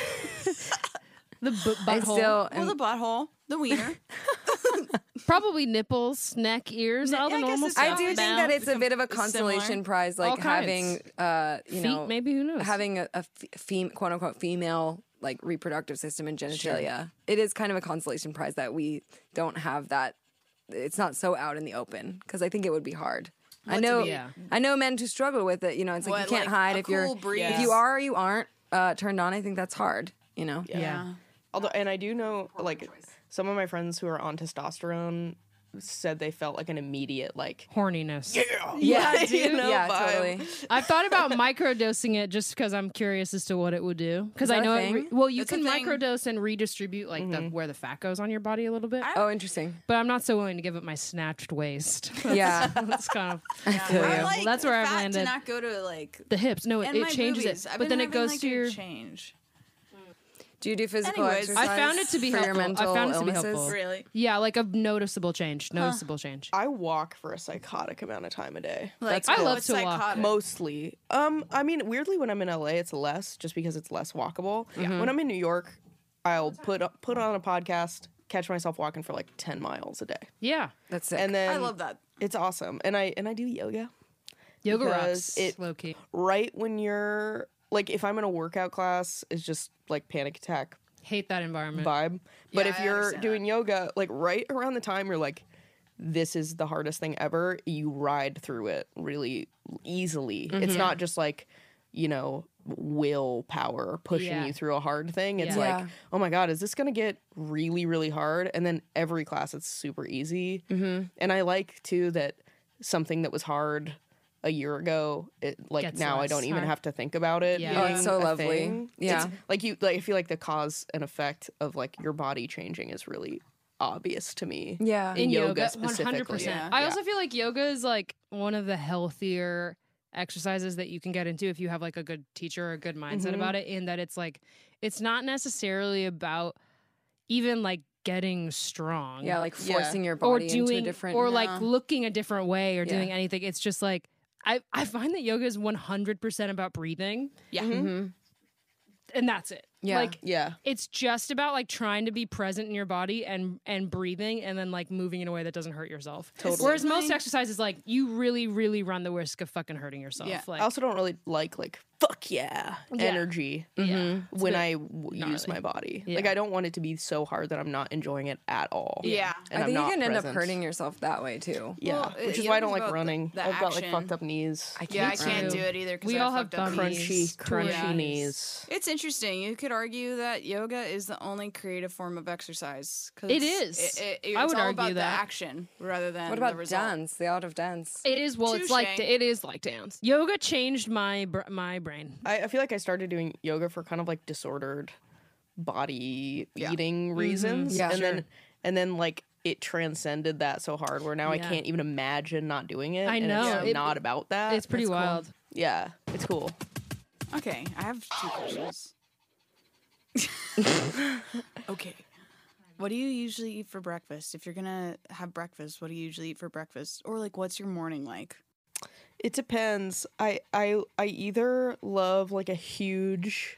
the b- I butthole, still. Well, the butthole, the wiener. probably nipples, neck, ears, all the I guess normal it's stuff. I do think that Mouth. it's a bit of a It's similar. consolation prize, All like kinds. having, uh, you feet, know, maybe who knows? having a, a f- fem- quote unquote female like reproductive system and genitalia. It is kind of a consolation prize that we don't have that. It's not so out in the open because I think it would be hard. I know, be- Yeah. I know men who struggle with it. You know, it's like What, you can't like hide a if you're cool breeze? if you are or you aren't uh, turned on. I think that's hard. You know, yeah. Although, and I do know, like, some of my friends who are on testosterone said they felt like an immediate, like, horniness. yeah, you know, yeah, vibe. totally. I've thought about microdosing it just because I'm curious as to what it would do. Because Is I that a know, it thing? re- well, you It's a can thing. microdose and redistribute like the, where the fat goes on your body a little bit. Oh, interesting. But I'm not so willing to give up my snatched waist. Yeah, That's kind of I feel I you. like that's where the I've fat landed. To not go to like. the hips. No, it, And it my changes boobies. it, I've but been then it having, goes like, to a your. change. Do you do physical Anyways, exercise? I found it to be for your helpful. I mental found it to be illnesses? helpful. Really? Yeah, like a noticeable change. Noticeable change. I walk for a psychotic amount of time a day. Like, I love what's to walk. psychotic? Mostly. Um, I mean, weirdly, when I'm in L A, it's less, just because it's less walkable. When I'm in New York, I'll put put on a podcast, catch myself walking for like ten miles a day, Yeah, That's sick. and then I love that. It's awesome, and I and I do yoga. yoga Because rocks. it- Low key. Right when you're like, if I'm in a workout class, it's just like panic attack Hate that environment. vibe. But Yeah, if I you're understand doing yoga, like right around the time you're like, this is the hardest thing ever, you ride through it really easily. It's not just like, you know, willpower pushing Yeah. you through a hard thing. It's Yeah. like, oh my God, is this going to get really, really hard? And then every class it's super easy. Mm-hmm. And I like too that something that was hard a year ago, it like Gets now I less don't even hard. have to think about it. Yeah. being Oh, it's so a lovely. thing. Yeah. It's, like you, like I feel like the cause and effect of like your body changing is really obvious to me. Yeah. in yoga, one specifically. hundred percent. Yeah. I Yeah. also feel like yoga is like one of the healthier exercises that you can get into if you have like a good teacher or a good mindset Mhm. about it, in that it's like it's not necessarily about even like getting strong. Yeah, like Yeah. forcing your or body doing into a different or like No. looking a different way or Yeah. doing anything. It's just like I, I find that yoga is one hundred percent about breathing, Yeah. Mm-hmm. and that's it. Yeah. Like Yeah. it's just about like trying to be present in your body and and breathing and then like moving in a way that doesn't hurt yourself. Totally. Whereas most exercises, like you really, really run the risk of fucking hurting yourself. Yeah. Like I also don't really like like fuck yeah, Yeah. energy yeah. when bit I w- use gnarly. my body. Yeah. Like I don't want it to be so hard that I'm not enjoying it at all. Yeah. and I I'm think you not can end up present. hurting yourself that way too. Yeah, Well, which uh, is why I don't yoga's like about the- running. the I've got like action. fucked up knees. I Yeah, I can't can't run. do it either because We I all have fucked up bum Crunchy, knees. crunchy Yeah. knees. It's interesting. You could argue that yoga is the only creative form of exercise. 'Cause It is. It, it, it's I would all argue about the that. action rather than What the about result. dance? The art of dance. It is well. It's like Touche. it is like dance. Yoga changed my br- my brain. I, I feel like I started doing yoga for kind of like disordered body Yeah. eating reasons, Yeah, and sure. then and then like it transcended that so hard where now I Yeah. can't even imagine not doing it. I and know. it's It- not about that. It's pretty That's cool. wild. Yeah, it's cool. Okay, I have two questions. Okay. What do you usually eat for breakfast? If you're gonna have breakfast, what do you usually eat for breakfast? Or like what's your morning like? It depends. I I I either love like a huge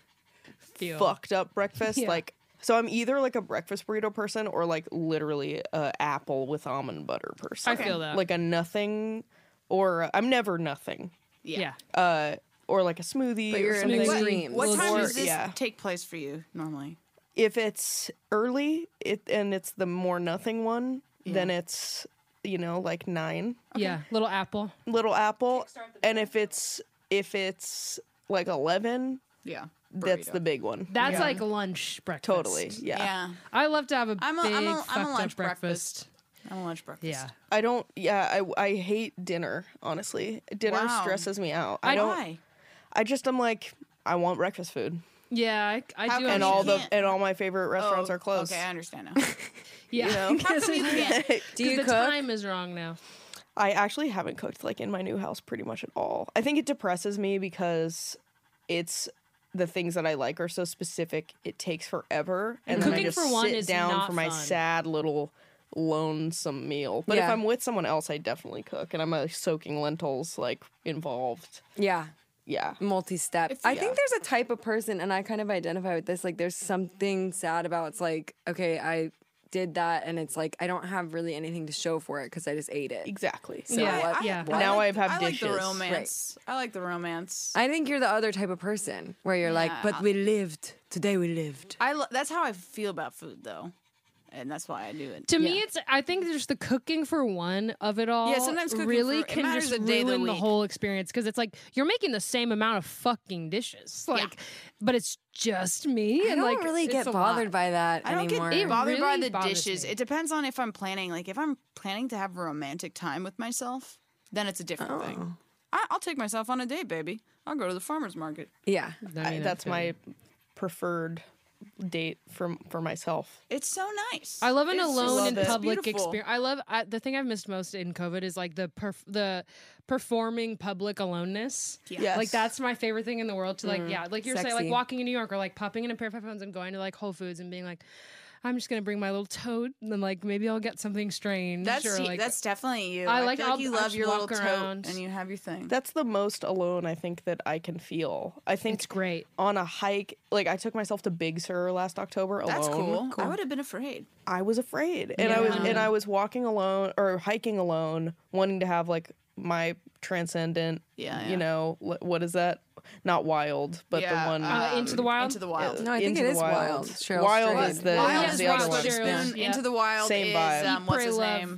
Feel. fucked up breakfast, Yeah. like so I'm either like a breakfast burrito person or like literally a apple with almond butter person. I feel that. Like a nothing, or I'm never nothing. yeah. Uh, or like a smoothie. But or you're in something. extremes. What Little time more- does this yeah. take place for you normally? If it's early, it and it's the more nothing one, then it's you know like nine Yeah. Little apple. little apple, and if it's if it's like eleven, Yeah. that's burrito. the big one. That's Yeah. like lunch breakfast. Totally. Yeah. Yeah. I love to have a I'm a, big I'm a, I'm fucked a lunch up breakfast. I'm a lunch breakfast. Yeah. I don't. Yeah. I I hate dinner. Honestly, dinner Wow. stresses me out. I I- don't. Why? I just am like I want breakfast food, Yeah, I, I How do. come and you all understand. the can't- and all my favorite restaurants Oh, are closed. Okay, I understand now. yeah. you know? How come you can't? Do you the cook? time is wrong now. I actually haven't cooked like in my new house pretty much at all. I think it depresses me because it's the things that I like are so specific. It takes forever, and, And then I cooking just for one sit is down not for my fun. sad little lonesome meal. But if Yeah. I'm with someone else, I definitely cook, and I'm uh, soaking lentils like involved. Yeah. Yeah, Multi-step. If- I yeah. think there's a type of person, and I kind of identify with this. Like, there's something sad about. It's like, okay, I did that, and it's like I don't have really anything to show for it because I just ate it. exactly. So Yeah, what- yeah. what? Now like, I've had I like dishes. the romance. I like the romance. I think you're the other type of person where you're like, Yeah. but we lived. Today we lived. I lo- that's how I feel about food though, and that's why I do it. To me, Yeah. it's. I think just the cooking for one of it all. Yeah, sometimes cooking really for- it can matters just the day of the ruin the week. whole experience because it's like you're making the same amount of fucking dishes, like, but it's just me. I and don't like, really it's get a bothered lot. by that I don't anymore. get It bothered by really the bothers dishes. me. It depends on if I'm planning. Like if I'm planning to have a romantic time with myself, then it's a different thing. I- I'll take myself on a date, baby. I'll go to the farmer's market. yeah. I I, mean, I that's feel my you. preferred date for for myself. It's so nice. I love an It's just- alone love in it. public Beautiful. experience. I love I, the thing I've missed most in COVID is like the perf- the performing public aloneness. Yeah. Yes. Like that's my favorite thing in the world. To like, yeah, like you're saying, Sexy. like walking in New York or like popping in a pair of headphones and going to like Whole Foods and being like, I'm just gonna bring my little tote and then like maybe I'll get something strange. That's or, you- like, that's definitely you. I I, like- feel like I'll- you I'll love just your little walk tote around. and you have your thing. That's the most alone I think that I can feel. I think it's great. on a hike, like I took myself to Big Sur last October alone. That's cool. I would have been afraid. I was afraid, and I was Yeah. and I was walking alone or hiking alone, wanting to have like my transcendent. Yeah, yeah. You know wh- what is that? Not wild, but Yeah, the one Uh, Into the Wild? Into the wild. No, I think Into it the is Wild. Wild. Cheryl Wild Strayed. is the, Wild is is the other Rock one. Witherspoon. Witherspoon. Yeah. Into the wild Same is vibe. um, what's Pray his Love. name?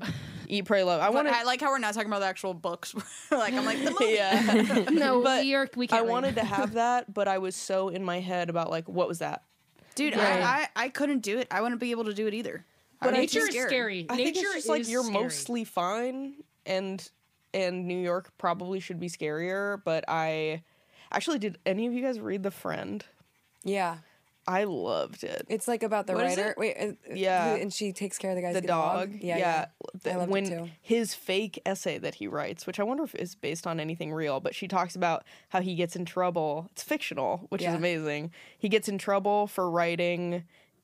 Eat, Pray, Love. I But want to. I like how we're not talking about the actual books. like I'm like the movie. Yeah. No, But we are. We I can't read. wanted to have that, but I was so in my head about like what was that? Dude, Yeah. I, I I couldn't do it. I wouldn't be able to do it either. I But would be Nature too is scared. scary. I think Nature it's just like is you're scary. mostly fine, and and New York probably should be scarier. But I actually did. Any of you guys read The Friend? Yeah. I loved it. It's like about the What is writer. it? Wait, uh, Yeah. who- and she takes care of the guy's the dog. Yeah, yeah. I loved it when too. his fake essay that he writes, which I wonder if is based on anything real, but she talks about how he gets in trouble. It's fictional, which Yeah. is amazing. He gets in trouble for writing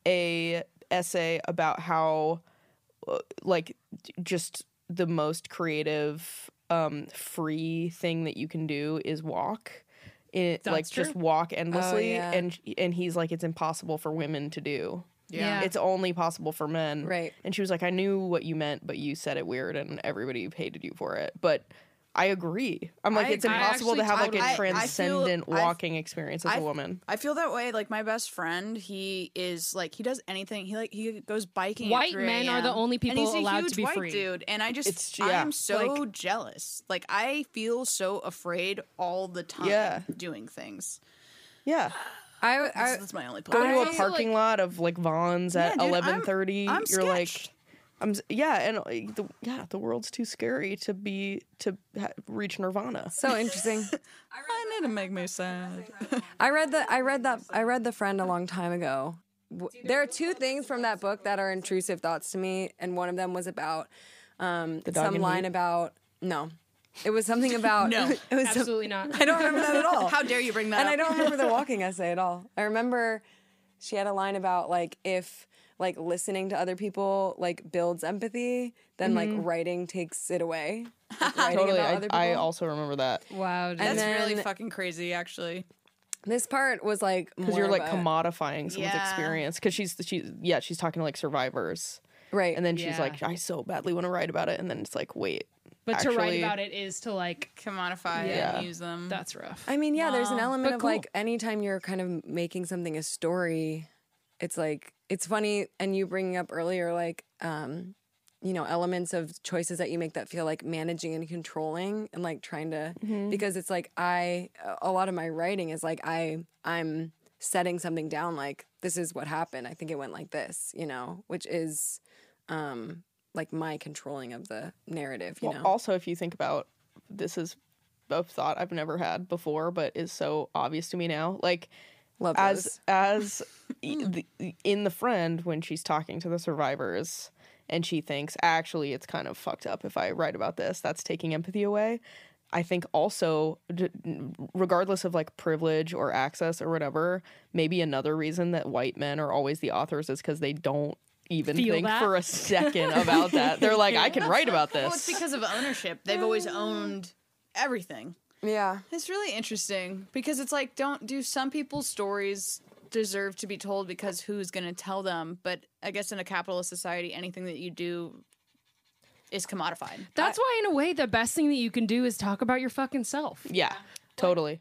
a essay about how uh, like just the most creative um free thing that you can do is walk. It, like That's true. just walk endlessly yeah. and and he's like it's impossible for women to do. Yeah. It's only possible for men. Right. And she was like, I knew what you meant, but you said it weird and everybody hated you for it. But I agree. I'm like, I it's agree. I impossible to actually have like a totally- I- I feel- transcendent I- walking experience as a I- woman. I feel that way. Like my best friend, he is like he does anything. He like he goes biking. White at three men are the a m. only people and he's a allowed huge to be white free. dude. And I just, It's- I yeah. am so Like- jealous. Like I feel so afraid all the time. Yeah. doing things. Yeah. I, That's, I that's my only Go point. to I a feel parking like- lot of like Vaughn's Yeah, at dude, I'm- eleven thirty. I'm You're like, sketched. I'm s- yeah, and uh, the, yeah, the world's too scary to be to ha- reach nirvana. so interesting. I need to make me sad. I read the I read that I read The Friend a long time ago. W- There are two things from that book that are intrusive thoughts to me, and one of them was about um, dog some in line heat? about no, it was something about No. it was some- Absolutely not. I don't remember that at all. How dare you bring that and up? I don't remember the walking essay at all. I remember she had a line about like if like listening to other people like builds empathy, then like writing takes it away. Like, writing Totally, about I, other I people. also remember that Wow. dude. And That's really then- fucking crazy, actually. This part was like because more you're like of a- Yeah. commodifying someone's experience. Because she's she's yeah, she's talking to like survivors, right, and then she's Yeah. like, I so badly want to write about it, and then it's like, wait, but to write actually- about it is to like. Commodify Yeah. and use them. That's rough. I mean, yeah, there's an element But of cool. like anytime you're kind of making something a story, it's like it's funny. And you bringing up earlier, like, um, you know, elements of choices that you make that feel like managing and controlling, and like trying to because it's like I a lot of my writing is like I I'm setting something down like this is what happened. I think it went like this, you know, which is um like my controlling of the narrative, you well, know. also if you think about this is a thought I've never had before, but is so obvious to me now. Like Love as those. as e- the, in The Friend when she's talking to the survivors and she thinks actually it's kind of fucked up if I write about this, that's taking empathy away. I think also d- regardless of like privilege or access or whatever, maybe another reason that white men are always the authors is because they don't even Feel think that? for a second about that. They're like, I can write about Well, it's this. because of ownership. They've always owned everything. Yeah. It's really interesting because it's like, don't do some people's stories deserve to be told because who's going to tell them? But I guess in a capitalist society, anything that you do is commodified. That's why, in a way, the best thing that you can do is talk about your fucking self. Yeah, totally.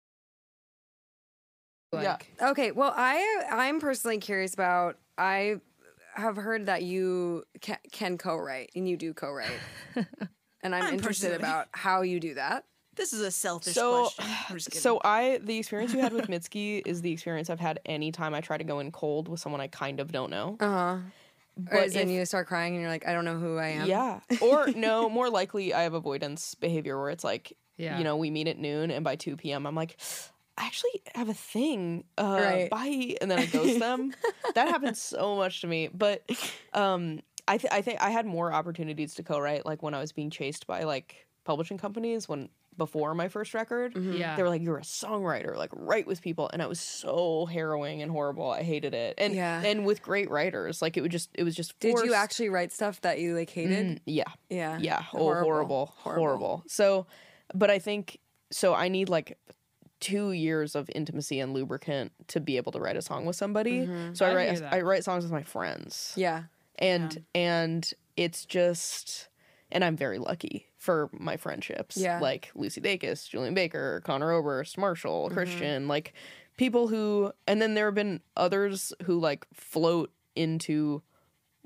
Yeah. Okay, well, I I'm personally curious about. I have heard that you can, can co-write and you do co-write, and I'm, I'm interested personally- about how you do that. This is a selfish So, question. I'm just kidding. so I the experience you had with Mitski is the experience I've had anytime I try to go in cold with someone I kind of don't know. Uh huh. But Or as in if- you start crying and you're like, I don't know who I am. Yeah. Or no, more likely I have avoidance behavior where it's like, Yeah. you know, we meet at noon and by two p.m. I'm like, I actually have a thing. Uh, Right. Bye. And then I ghost them. That happens so much to me. But um, I, th- I think I had more opportunities to co-write like when I was being chased by like publishing companies when before my first record. Yeah. They were like, you're a songwriter, like write with people. And it was so harrowing and horrible. I hated it. And Yeah. and with great writers, like it would just it was just Did you forced. actually write stuff that you like hated? Mm, yeah. Yeah. Yeah. Oh, Horrible. horrible. Horrible. So, but I think, so I need like two years of intimacy and lubricant to be able to write a song with somebody. So I, I write, hear that. I write songs with my friends. Yeah. And, and it's just, and I'm very lucky for my friendships. Yeah. Like Lucy Dacus, Julian Baker, Connor Oberst, Marshall, Mm-hmm. Christian, like people who, and then there have been others who like float into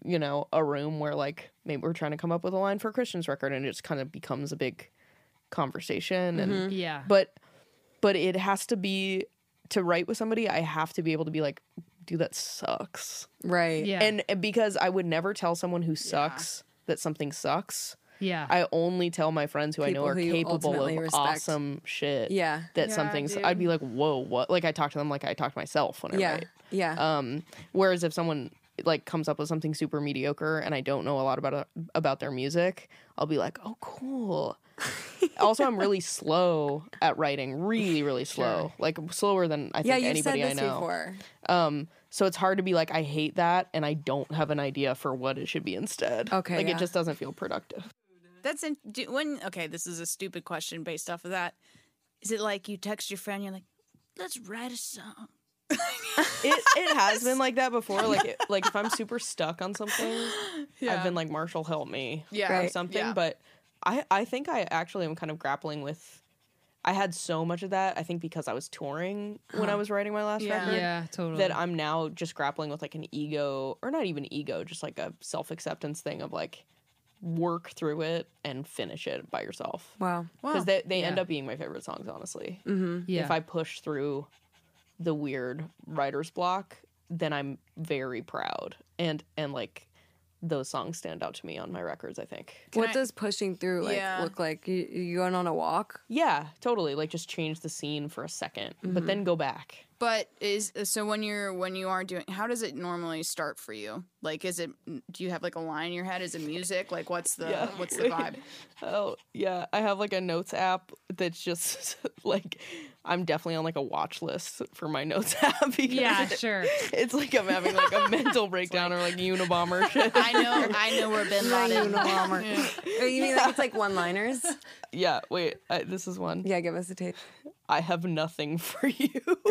you know, a room where like maybe we're trying to come up with a line for a Christian's record and it just kind of becomes a big conversation. And Yeah. but but it has to be to write with somebody, I have to be able to be like, dude, that sucks. Right. Yeah. And and because I would never tell someone who sucks that something sucks. yeah. I only tell my friends who I know People are who you capable of ultimately respect. awesome shit. Yeah. That Yeah, something's dude. I'd be like, whoa, what? Like I talk to them like I talk to myself when I Yeah. write. Yeah. Um, whereas if someone like comes up with something super mediocre and I don't know a lot about uh, about their music, I'll be like, oh, cool. Also, I'm really slow at writing, really, really slow, like slower than I think yeah, you've said anybody I this know. before. Um, so it's hard to be like, I hate that, and I don't have an idea for what it should be instead. Okay, like yeah. it just doesn't feel productive. That's in, do, when okay. This is a stupid question based off of that. Is it like you text your friend, you're like, let's write a song? It it has been like that before. Like it, like if I'm super stuck on something, I've been like, Marshall, help me, Yeah. or Right. something. Yeah. But I I think I actually am kind of grappling with. I had so much of that. I think because I was touring when I was writing my last Yeah. record. yeah, totally. That I'm now just grappling with like an ego, or not even ego, just like a self acceptance thing of like work through it and finish it by yourself. Wow. Because they they end Yeah. up being my favorite songs, honestly. yeah. If I push through the weird writer's block, then I'm very proud. And and like those songs stand out to me on my records, I think. what I- does pushing through like Yeah. look like? You, you going on a walk? Yeah, totally. Like just change the scene for a second, but then go back. But is so when you're when you are doing, how does it normally start for you? Like, is it? Do you have like a line in your head? Is it music? Like, what's the Yeah. what's the vibe? Oh, yeah. I have like a notes app that's just like I'm definitely on like a watch list for my notes app because yeah, sure. it's like I'm having like a mental breakdown or like Unabomber shit. I know, I know where Ben Laden. Or you mean like it's like one-liners? Yeah, wait. I, this is one. Yeah, give us a tape. I have nothing for you.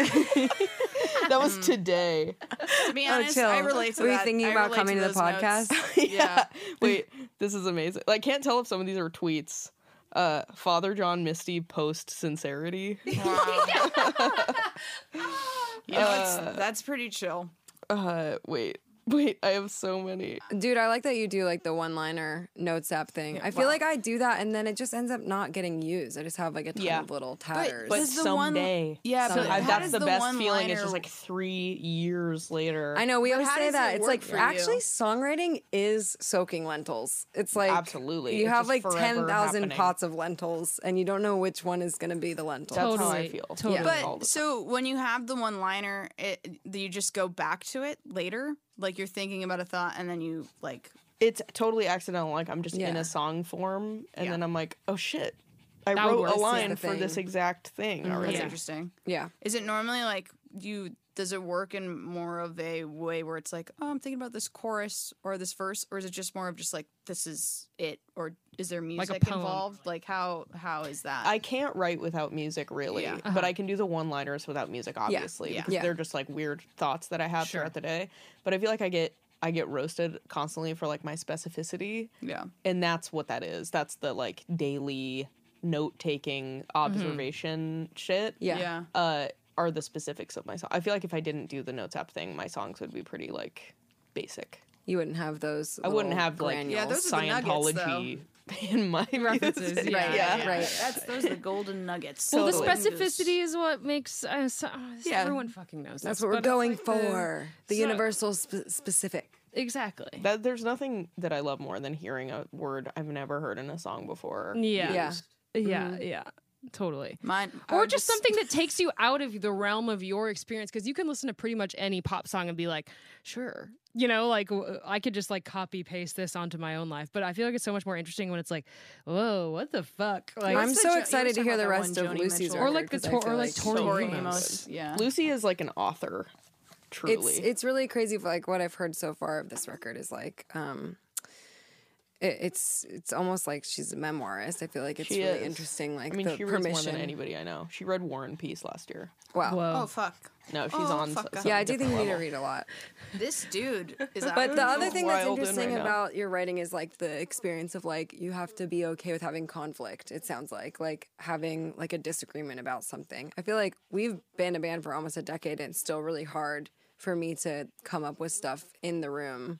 That was today. To be honest, I relate to Were that. you thinking I about relate coming to, the those notes. podcast? Yeah. Wait, this is amazing. I can't tell if some of these are tweets. Uh, Father John Misty post sincerity. Wow. You know, it's, that's pretty chill. Uh, wait, wait. I have so many. Dude, I like that you do like the one-liner notes app thing. I feel wow. like I do that and then it just ends up not getting used. I just have like a ton Yeah. of little tatters. But Does the one- someday, yeah, so but I, how that's does the the best one feeling. It's liner- just like three years later. I know we But always how say does that. it It's work like for actually you? songwriting is soaking lentils. It's like Absolutely. You It's have just like forever ten thousand happening. pots of lentils and you don't know which one is going to be the lentil. That's how I Totally, feel. totally. All But the so when you have the one liner, it, do you just go back to it later? Like you're thinking about a thought and then you like. It's totally accidental. Like I'm just in Yeah. a song form, and Yeah. then I'm like, oh shit, I That would wrote work. a This is line the for this thing. exact thing already. That's Yeah. interesting. Yeah. Is it normally like you? Does it work in more of a way where it's like, oh, I'm thinking about this chorus or this verse, or is it just more of just like this is it, or is there music poem. involved? Like how how is that? I can't write without music, really, Yeah. but I can do the one-liners without music, obviously, yeah. because Yeah. they're just like weird thoughts that I have Sure. throughout the day. But I feel like I get I get roasted constantly for like my specificity, yeah. and that's what that is. That's the like daily note-taking observation shit. Yeah. Yeah. uh, are the specifics of my song. I feel like if I didn't do the notes app thing, my songs would be pretty like basic. You wouldn't have those. I wouldn't little have like granules. Yeah, those are the nuggets, Scientology in my References, music. yeah. yeah. right. That's those are the golden nuggets. Well, Totally. the specificity is what makes uh, so, uh, Yeah. everyone fucking knows. That's this, what we're but it's going like the- for. The, so- universal sp- specific. exactly. That there's nothing that I love more than hearing a word I've never heard in a song before. Yeah. Yeah. Yeah, yeah, totally. Mine, I Or would just something that takes you out of the realm of your experience, because you can listen to pretty much any pop song and be like, sure, you know, like w- I could just like copy paste this onto my own life. But I feel like it's so much more interesting when it's like, whoa, what the fuck? Like, I'm What's the so Jo- you excited was to talking hear the about that rest one of Joni Lucy's Mitchell. record. Or like the 'cause I Tor- feel or like like Tori Tori Amos. Amos. Yeah. Lucy is like an author, truly. It's it's really crazy. Like what I've heard so far of this record is like, um, it, it's it's almost like she's a memoirist. I feel like it's She really is. interesting. Like I mean, the she reads more permission. than anybody I know. She read War and Peace last year. Wow. whoa. Oh fuck. No, she's Oh, on. fuck s- off. some Yeah, I do think you different need to level. read a lot. This dude is. But the other thing that's wild in interesting right now. about your writing is like the experience of like you have to be okay with having conflict. It sounds like like having like a disagreement about something. I feel like we've been a band for almost a decade, and it's still really hard for me to come up with stuff in the room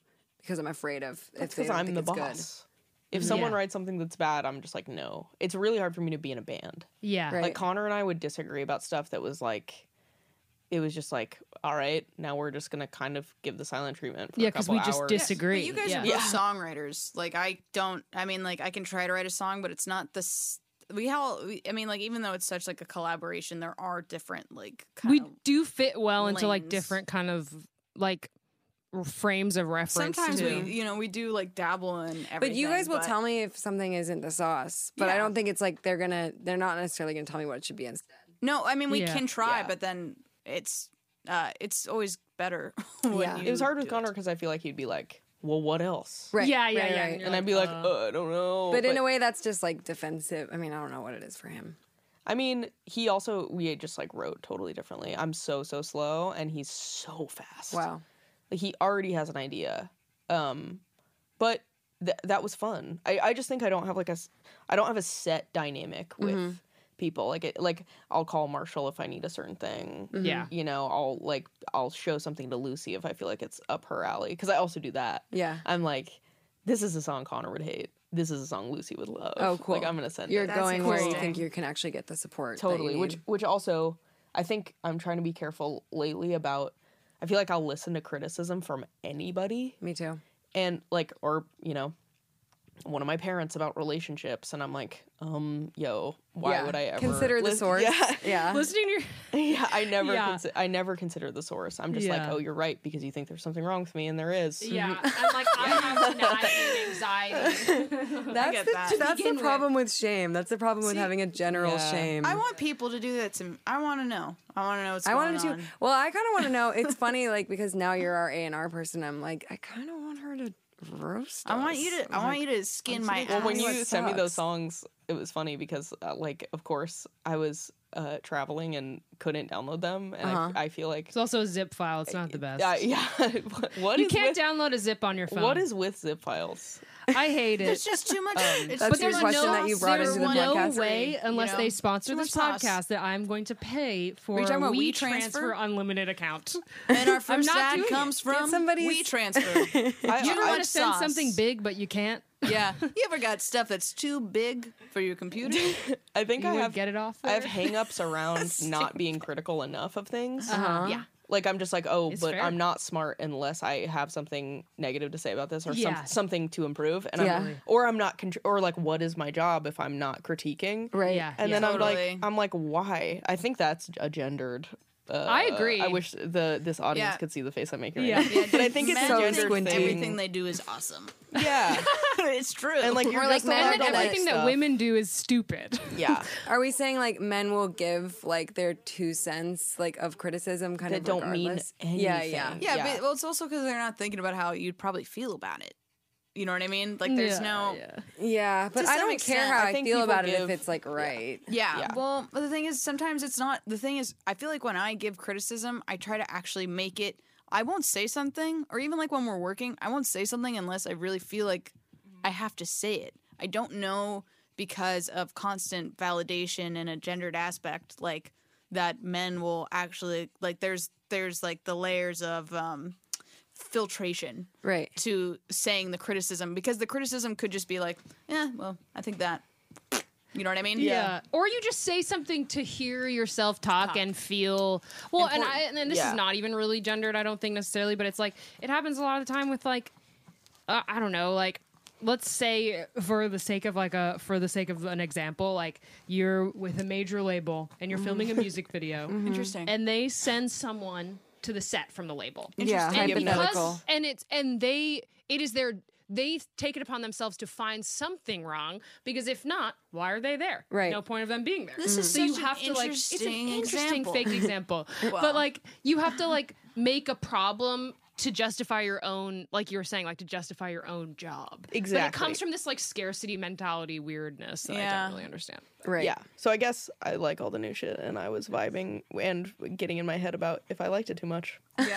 because I'm afraid of if That's they because don't I'm think the it's good. boss. If someone Yeah. writes something that's bad, I'm just like, no. It's really hard for me to be in a band. Yeah. Right. Like Connor and I would disagree about stuff that was like, it was just like, all right, now we're just gonna kind of give the silent treatment for Yeah, a because couple we just hours. disagree. But you guys yeah. are both songwriters. Like I don't. I mean, like I can try to write a song, but it's not this. We all. We, I mean, like even though it's such like a collaboration, there are different like. Kind we of, do fit well into like lanes. different kind of like r- frames of reference. sometimes too. we, you know, we do like dabble in everything. But you guys will but- tell me if something isn't the sauce. But I Yeah. don't think it's like they're gonna. They're not necessarily gonna tell me what it should be instead. No, I mean we Yeah. can try, Yeah. but then it's uh it's always better. when Yeah. you It was hard with do Connor because I feel like he'd be like, well, what else? Right. Yeah, yeah, right, yeah. right. And you're And I'd be like, uh, uh, I don't know. But in a way, that's just like defensive. I mean, I don't know what it is for him. I mean, he also, we just like wrote totally differently. I'm so, so slow and he's so fast. Wow. Like he already has an idea. Um, but th- that was fun. I, I just think I don't have like a, s- I don't have a set dynamic with Mm-hmm. people. Like it, like I'll call Marshall if I need a certain thing. Mm-hmm. Yeah. You know, I'll like, I'll show something to Lucy if I feel like it's up her alley. Cause I also do that. Yeah. I'm like, this is a song Connor would hate. This is a song Lucy would love. Oh, cool. Like I'm gonna send You're it. That's going where you interesting. think you can actually get the support. that Totally. you Which need. which also I think I'm trying to be careful lately about. I feel like I'll listen to criticism from anybody Me too. and like or you know one of my parents about relationships and I'm like um yo why Yeah. would I ever Consider the lis- source. yeah Yeah. listening to your yeah I never Yeah. consi- I never consider the source. I'm just like Yeah. oh you're right because you think there's something wrong with me and there is. yeah, I'm like I have nagging anxiety. That's get the, that. that's the begin problem with shame. That's the problem with See, having a general yeah. shame. I want people to do that to me. I want to know. I want to know what's I going wanted to. on. Well, I kind of want to know. It's funny, like because now you're our A and R person. I'm like, I kind of want her to roast. I want us. you to. I want you to skin my Well, ass. when Tell me you what sent me those sucks. songs, it was funny because, uh, like, of course, I was uh, traveling and couldn't download them, and Uh-huh. I, I feel like, It's also a zip file. It's not the best. uh, yeah. what- what you is can't with, download a zip on your phone. What is with zip files? I hate it. It's just too much. it's That's too your much question sauce. that you brought There's into the one- no podcast. way, unless you know? they sponsor Too this much sauce. podcast, that I'm going to pay for you a talking about We We Transfer Transfer? unlimited account. And our I'm first not ad doing comes it. from somebody's- We Transfer. I, You ever I- want to send sauce. something big, but you can't? Yeah. You ever got stuff that's too big for your computer? I think You I would have get it off I have there? hang-ups around not being critical enough of things. Uh-huh. Yeah. Like I'm just like, oh, It's but fair. I'm not smart unless I have something negative to say about this or Yeah. some, something to improve, and Yeah. I'm, or I'm not, contr- or like, what is my job if I'm not critiquing? Right. Yeah. And yeah. then I'm Totally. like, I'm like, why? I think that's a gendered. Uh, I agree. I wish the this audience Yeah. could see the face I'm making. Yeah. Right now. But I think it's Men a think gendered squinty. thing. everything they do is awesome. Yeah, It's true. and like you're Or, like, just men allowed are and to then gonna- like everything that stuff. women do is stupid. Yeah, Are we saying like men will give like their two cents like of criticism kind that of don't mean regardless? anything. Yeah, yeah. yeah, yeah. but well, it's also because they're not thinking about how you'd probably feel about it. You know what I mean? Like, there's no. Yeah. Yeah, but To I some don't extent, care how I I, think feel people about it give- if it's like right. Yeah. Yeah. Well, but the thing is, sometimes it's not. The thing is, I feel like when I give criticism, I try to actually make it. I won't say something, or even like when we're working, I won't say something unless I really feel like I have to say it. I don't know because of constant validation and a gendered aspect, like that men will actually like. There's there's like the layers of um, filtration Right. to saying the criticism because the criticism could just be like, yeah, well, I think that. You know what I mean? Yeah. Or you just say something to hear yourself talk, and feel well. And, I, and this Yeah. is not even really gendered, I don't think necessarily, but it's like it happens a lot of the time with like uh, I don't know, like let's say for the sake of like a for the sake of an example, like you're with a major label and you're filming a music video, Interesting. and they send someone to the set from the label. Yeah, And hypothetical. because and it's and they it is their they take it upon themselves to find something wrong because if not, why are they there? Right. No point of them being there. This is so you such an have to like it's an interesting interesting example. fake example. But like you have to like make a problem to justify your own like you were saying like to justify your own job. But it Exactly. comes from this like scarcity mentality weirdness that I Yeah. don't really understand. Right. yeah. So I guess I like all the new shit, and I was vibing and getting in my head about if I liked it too much. Yeah.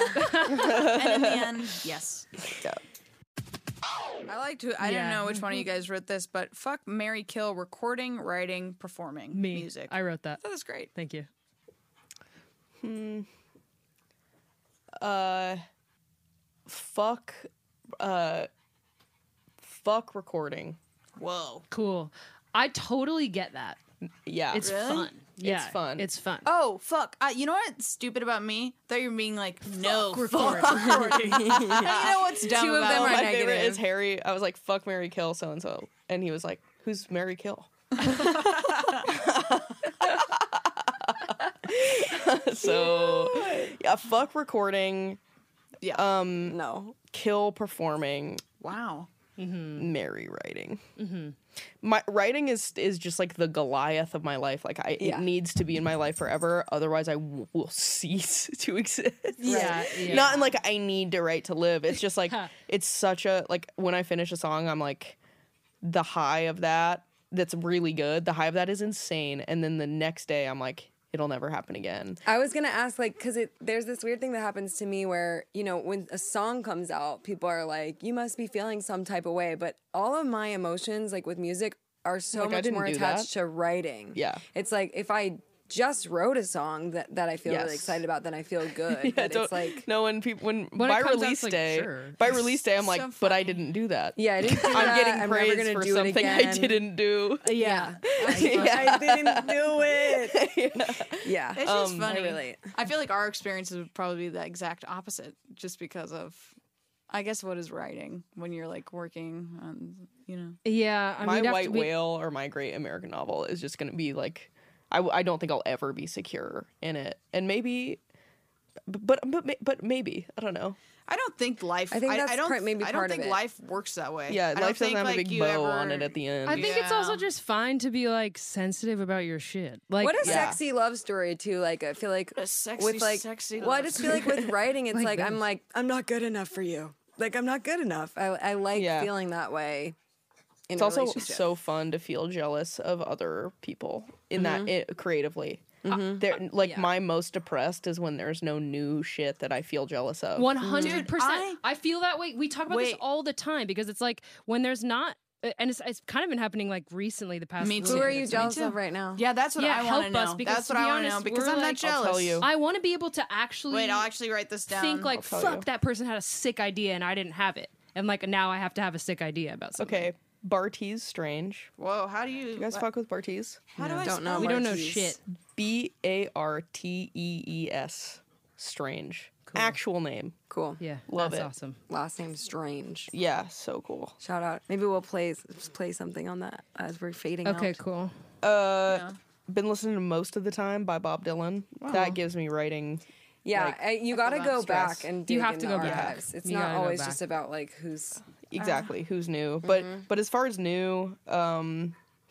And in the end, yes. Yeah. I like to. I Yeah. didn't know which one of you guys wrote this, but fuck, Mary, kill, recording, writing, performing Me. music. I wrote that. That was great. Thank you. Uh, fuck uh, fuck recording. Whoa. Cool. I totally get that. Yeah, It's Really? fun. Yeah, fun. It's fun. Oh fuck! Uh, you know what's stupid about me? I thought you were being like, no, fuck recording. recording. You know what's dumb Two of about them Oh, are my negative. favorite is Harry. I was like, fuck, Mary, kill so and so, and he was like, who's Mary, kill? So yeah, fuck recording, Yeah. um, No. kill performing, wow. marry writing. My writing is is just like the Goliath of my life. Like I, Yeah. it needs to be in my life forever. Otherwise, I w- will cease to exist. Yeah, yeah. Not in like I need to write to live. It's just like it's such a like when I finish a song, I'm like the high of that. That's really good. The high of that is insane. And then the next day, I'm like, it'll never happen again. I was gonna ask, like, because it there's this weird thing that happens to me where, you know, when a song comes out, people are like, "You must be feeling some type of way," but all of my emotions, like with music, are so Like, I much didn't more do attached that. to writing. Yeah. It's like if I just wrote a song that, that I feel Yes. really excited about, then I feel good. Yeah, but don't- it's like, no, when people when, When it by comes out, release it's like, day, sure. by release day, I'm like, So but I funny. didn't do that. yeah, I didn't do I'm that. getting I'm praise never gonna for do it something I again. didn't do. Yeah. Yeah. I didn't do it. Yeah. It's just Um, funny. I relate. I feel like our experiences would probably be the exact opposite, just because of, I guess, what is writing when you're like working on, you know. Yeah, I My mean, White Whale or my Great American Novel is just going to be like, I, I don't think I'll ever be secure in it, and maybe, but but but maybe I don't know. I don't think life. I think that's I don't. part- maybe I part don't of think it. life works that way. Yeah, I don't life doesn't think, have a like, big you bow ever- on it at the end. I think it's also Yeah. just fine to be like sensitive about your shit. Like, What a Yeah. sexy love story too. Like I feel like What a sexy, with like sexy. well, I love just feel like with writing, it's Like like, this. I'm like I'm not good enough for you. Like I'm not good enough. I I like Yeah. feeling that way. In It's a also relationship. so fun to feel jealous of other people in Mm-hmm. that it, creatively. Uh, there, like my most depressed is when there's no new shit that I feel jealous of. One hundred Dude, percent. I- I feel that way. We talk about this Wait. all the time because it's like when there's not, and it's, it's kind of been happening like recently. The past. Me little Who too. are bit. you Me jealous too. of right now? Yeah, that's what Yeah, I help want to us, know. because That's to what be I want to honest, know because we're I'm not like- I'll jealous. tell you. I want to be able to actually Wait, I'll actually write this down. think like, tell fuck, you. that person had a sick idea and I didn't have it, and like now I have to have a sick idea about something. Okay, Bartees Strange. Whoa, how do you? You guys what- fuck with Bartees? How do I don't know. spell We don't know Bartees. shit. B A R T E E S. Strange. Actual name. Cool. Yeah, Love that's it. awesome. Last name Strange. Yeah, so cool. Shout out. Maybe we'll play play something on that as we're fading Okay, out. cool. Uh, been listening to Most of the Time by Bob Dylan. That gives me writing. Yeah, Like, I, you got to go stress. back and dig You have in to the go back. archives. It's You not gotta go always back. just about like who's. Exactly. Who's new? But Mm-hmm. but as far as new, um,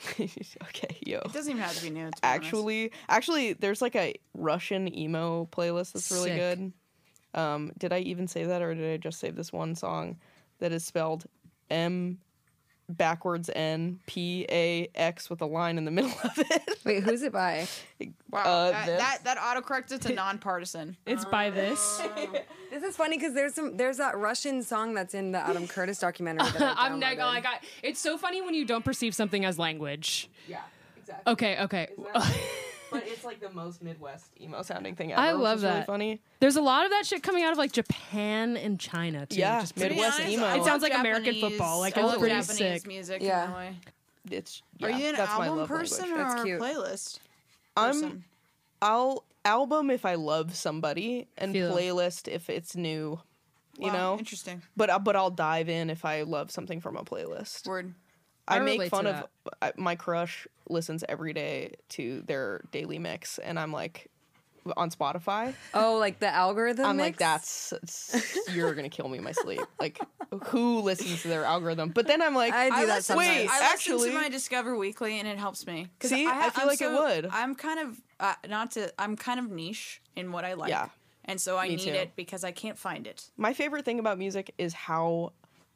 okay, yo. It doesn't even have to be new. To be honest. Actually, actually, there's like a Russian emo playlist that's really Sick. good. Um, did I even say that, or did I just save this one song that is spelled M backwards N P A X with a line in the middle of it? Wait, who's it by? wow, uh, that, this- that that autocorrected to nonpartisan. It's by this. This is funny because there's some there's that Russian song that's in the Adam Curtis documentary. That I I'm like, downloaded. oh my god, it's so funny when you don't perceive something as language. Yeah, exactly. Okay, okay. But it's like the most Midwest emo sounding thing ever. I which love is really that. funny. There's a lot of that shit coming out of like Japan and China too. Yeah, which is pretty Midwest sick. emo. It sounds like American Japanese- football. Like I it's love pretty Japanese sick. music. Yeah. In a way. It's Are yeah, you an that's my album love person language. That's or cute. a playlist? I'm person? I'll album if I love somebody, and Feel. playlist if it's new. You Wow, know, interesting. but uh, but I'll dive in if I love something from a playlist. Word. I, I make relate fun to of I, my crush listens every day to their daily mix, and I'm like on Spotify. Oh, like the algorithm. I'm like, mix? that's it's, you're gonna kill me in my sleep. Like, who listens to their algorithm? But then I'm like, I do I that listen, sometimes. wait, I actually, listen to my Discover Weekly and it helps me. 'Cause See, I feel I'm like it would. I'm kind of uh, not to. I'm kind of niche in what I like. Yeah. And so I Me need too. it because I can't find it. my favorite thing about music is how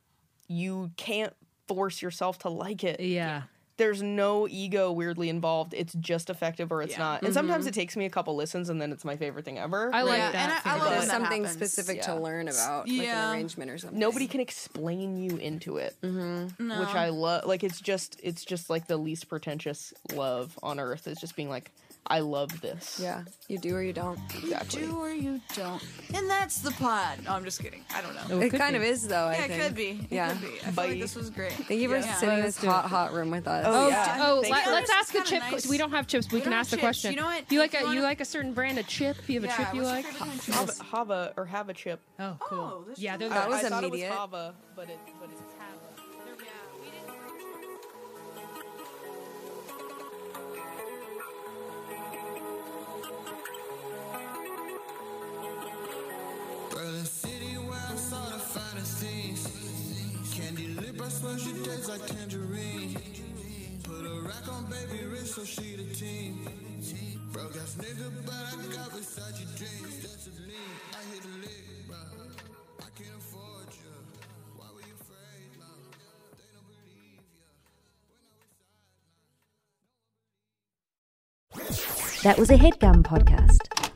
you can't force yourself to like it. Yeah. There's no ego weirdly involved. It's just effective or it's Yeah. not. And sometimes it takes me a couple listens and then it's my favorite thing ever. I like Yeah, that. and I- for I the love band. when that something happens. specific Yeah. to learn about, like Yeah. an arrangement or something. Nobody can explain you into it, mm-hmm. which I love. Like it's just, it's just like the least pretentious love on earth is just being like, I love this. Yeah, you do or you don't. Exactly. Do or you don't. And that's the pod. No, I'm just kidding. I don't know. It kind of is, though, I Yeah, it think. could be. It Yeah. could be. I feel Bye. like this was great. Thank you for Yeah. sitting in this hot, hot room with us. Oh, Oh, yeah. d- oh Thank let, you. let's This is ask a kinda chip. nice. We don't have chips. We, We can don't ask have the chips. question. You know what? Do you like If a you you wanna- like a certain brand of chip? Do you have a chip you what's like? your favorite kind of Hava, chips? Hava or have a chip. Oh, cool. Oh, that's yeah, they're That the- was I thought immediate. it was Hava, but it but it's Berlin City where I saw the finest things. Candy lip, I swear she tastes like tangerine. Put a rack on baby wrist so she the team. Broke ass nigga, but I got Versace dreams. That's a lean, I hit a lick, bro. I can't afford you. Why were you afraid, no? They don't believe you. That was a HeadGum podcast.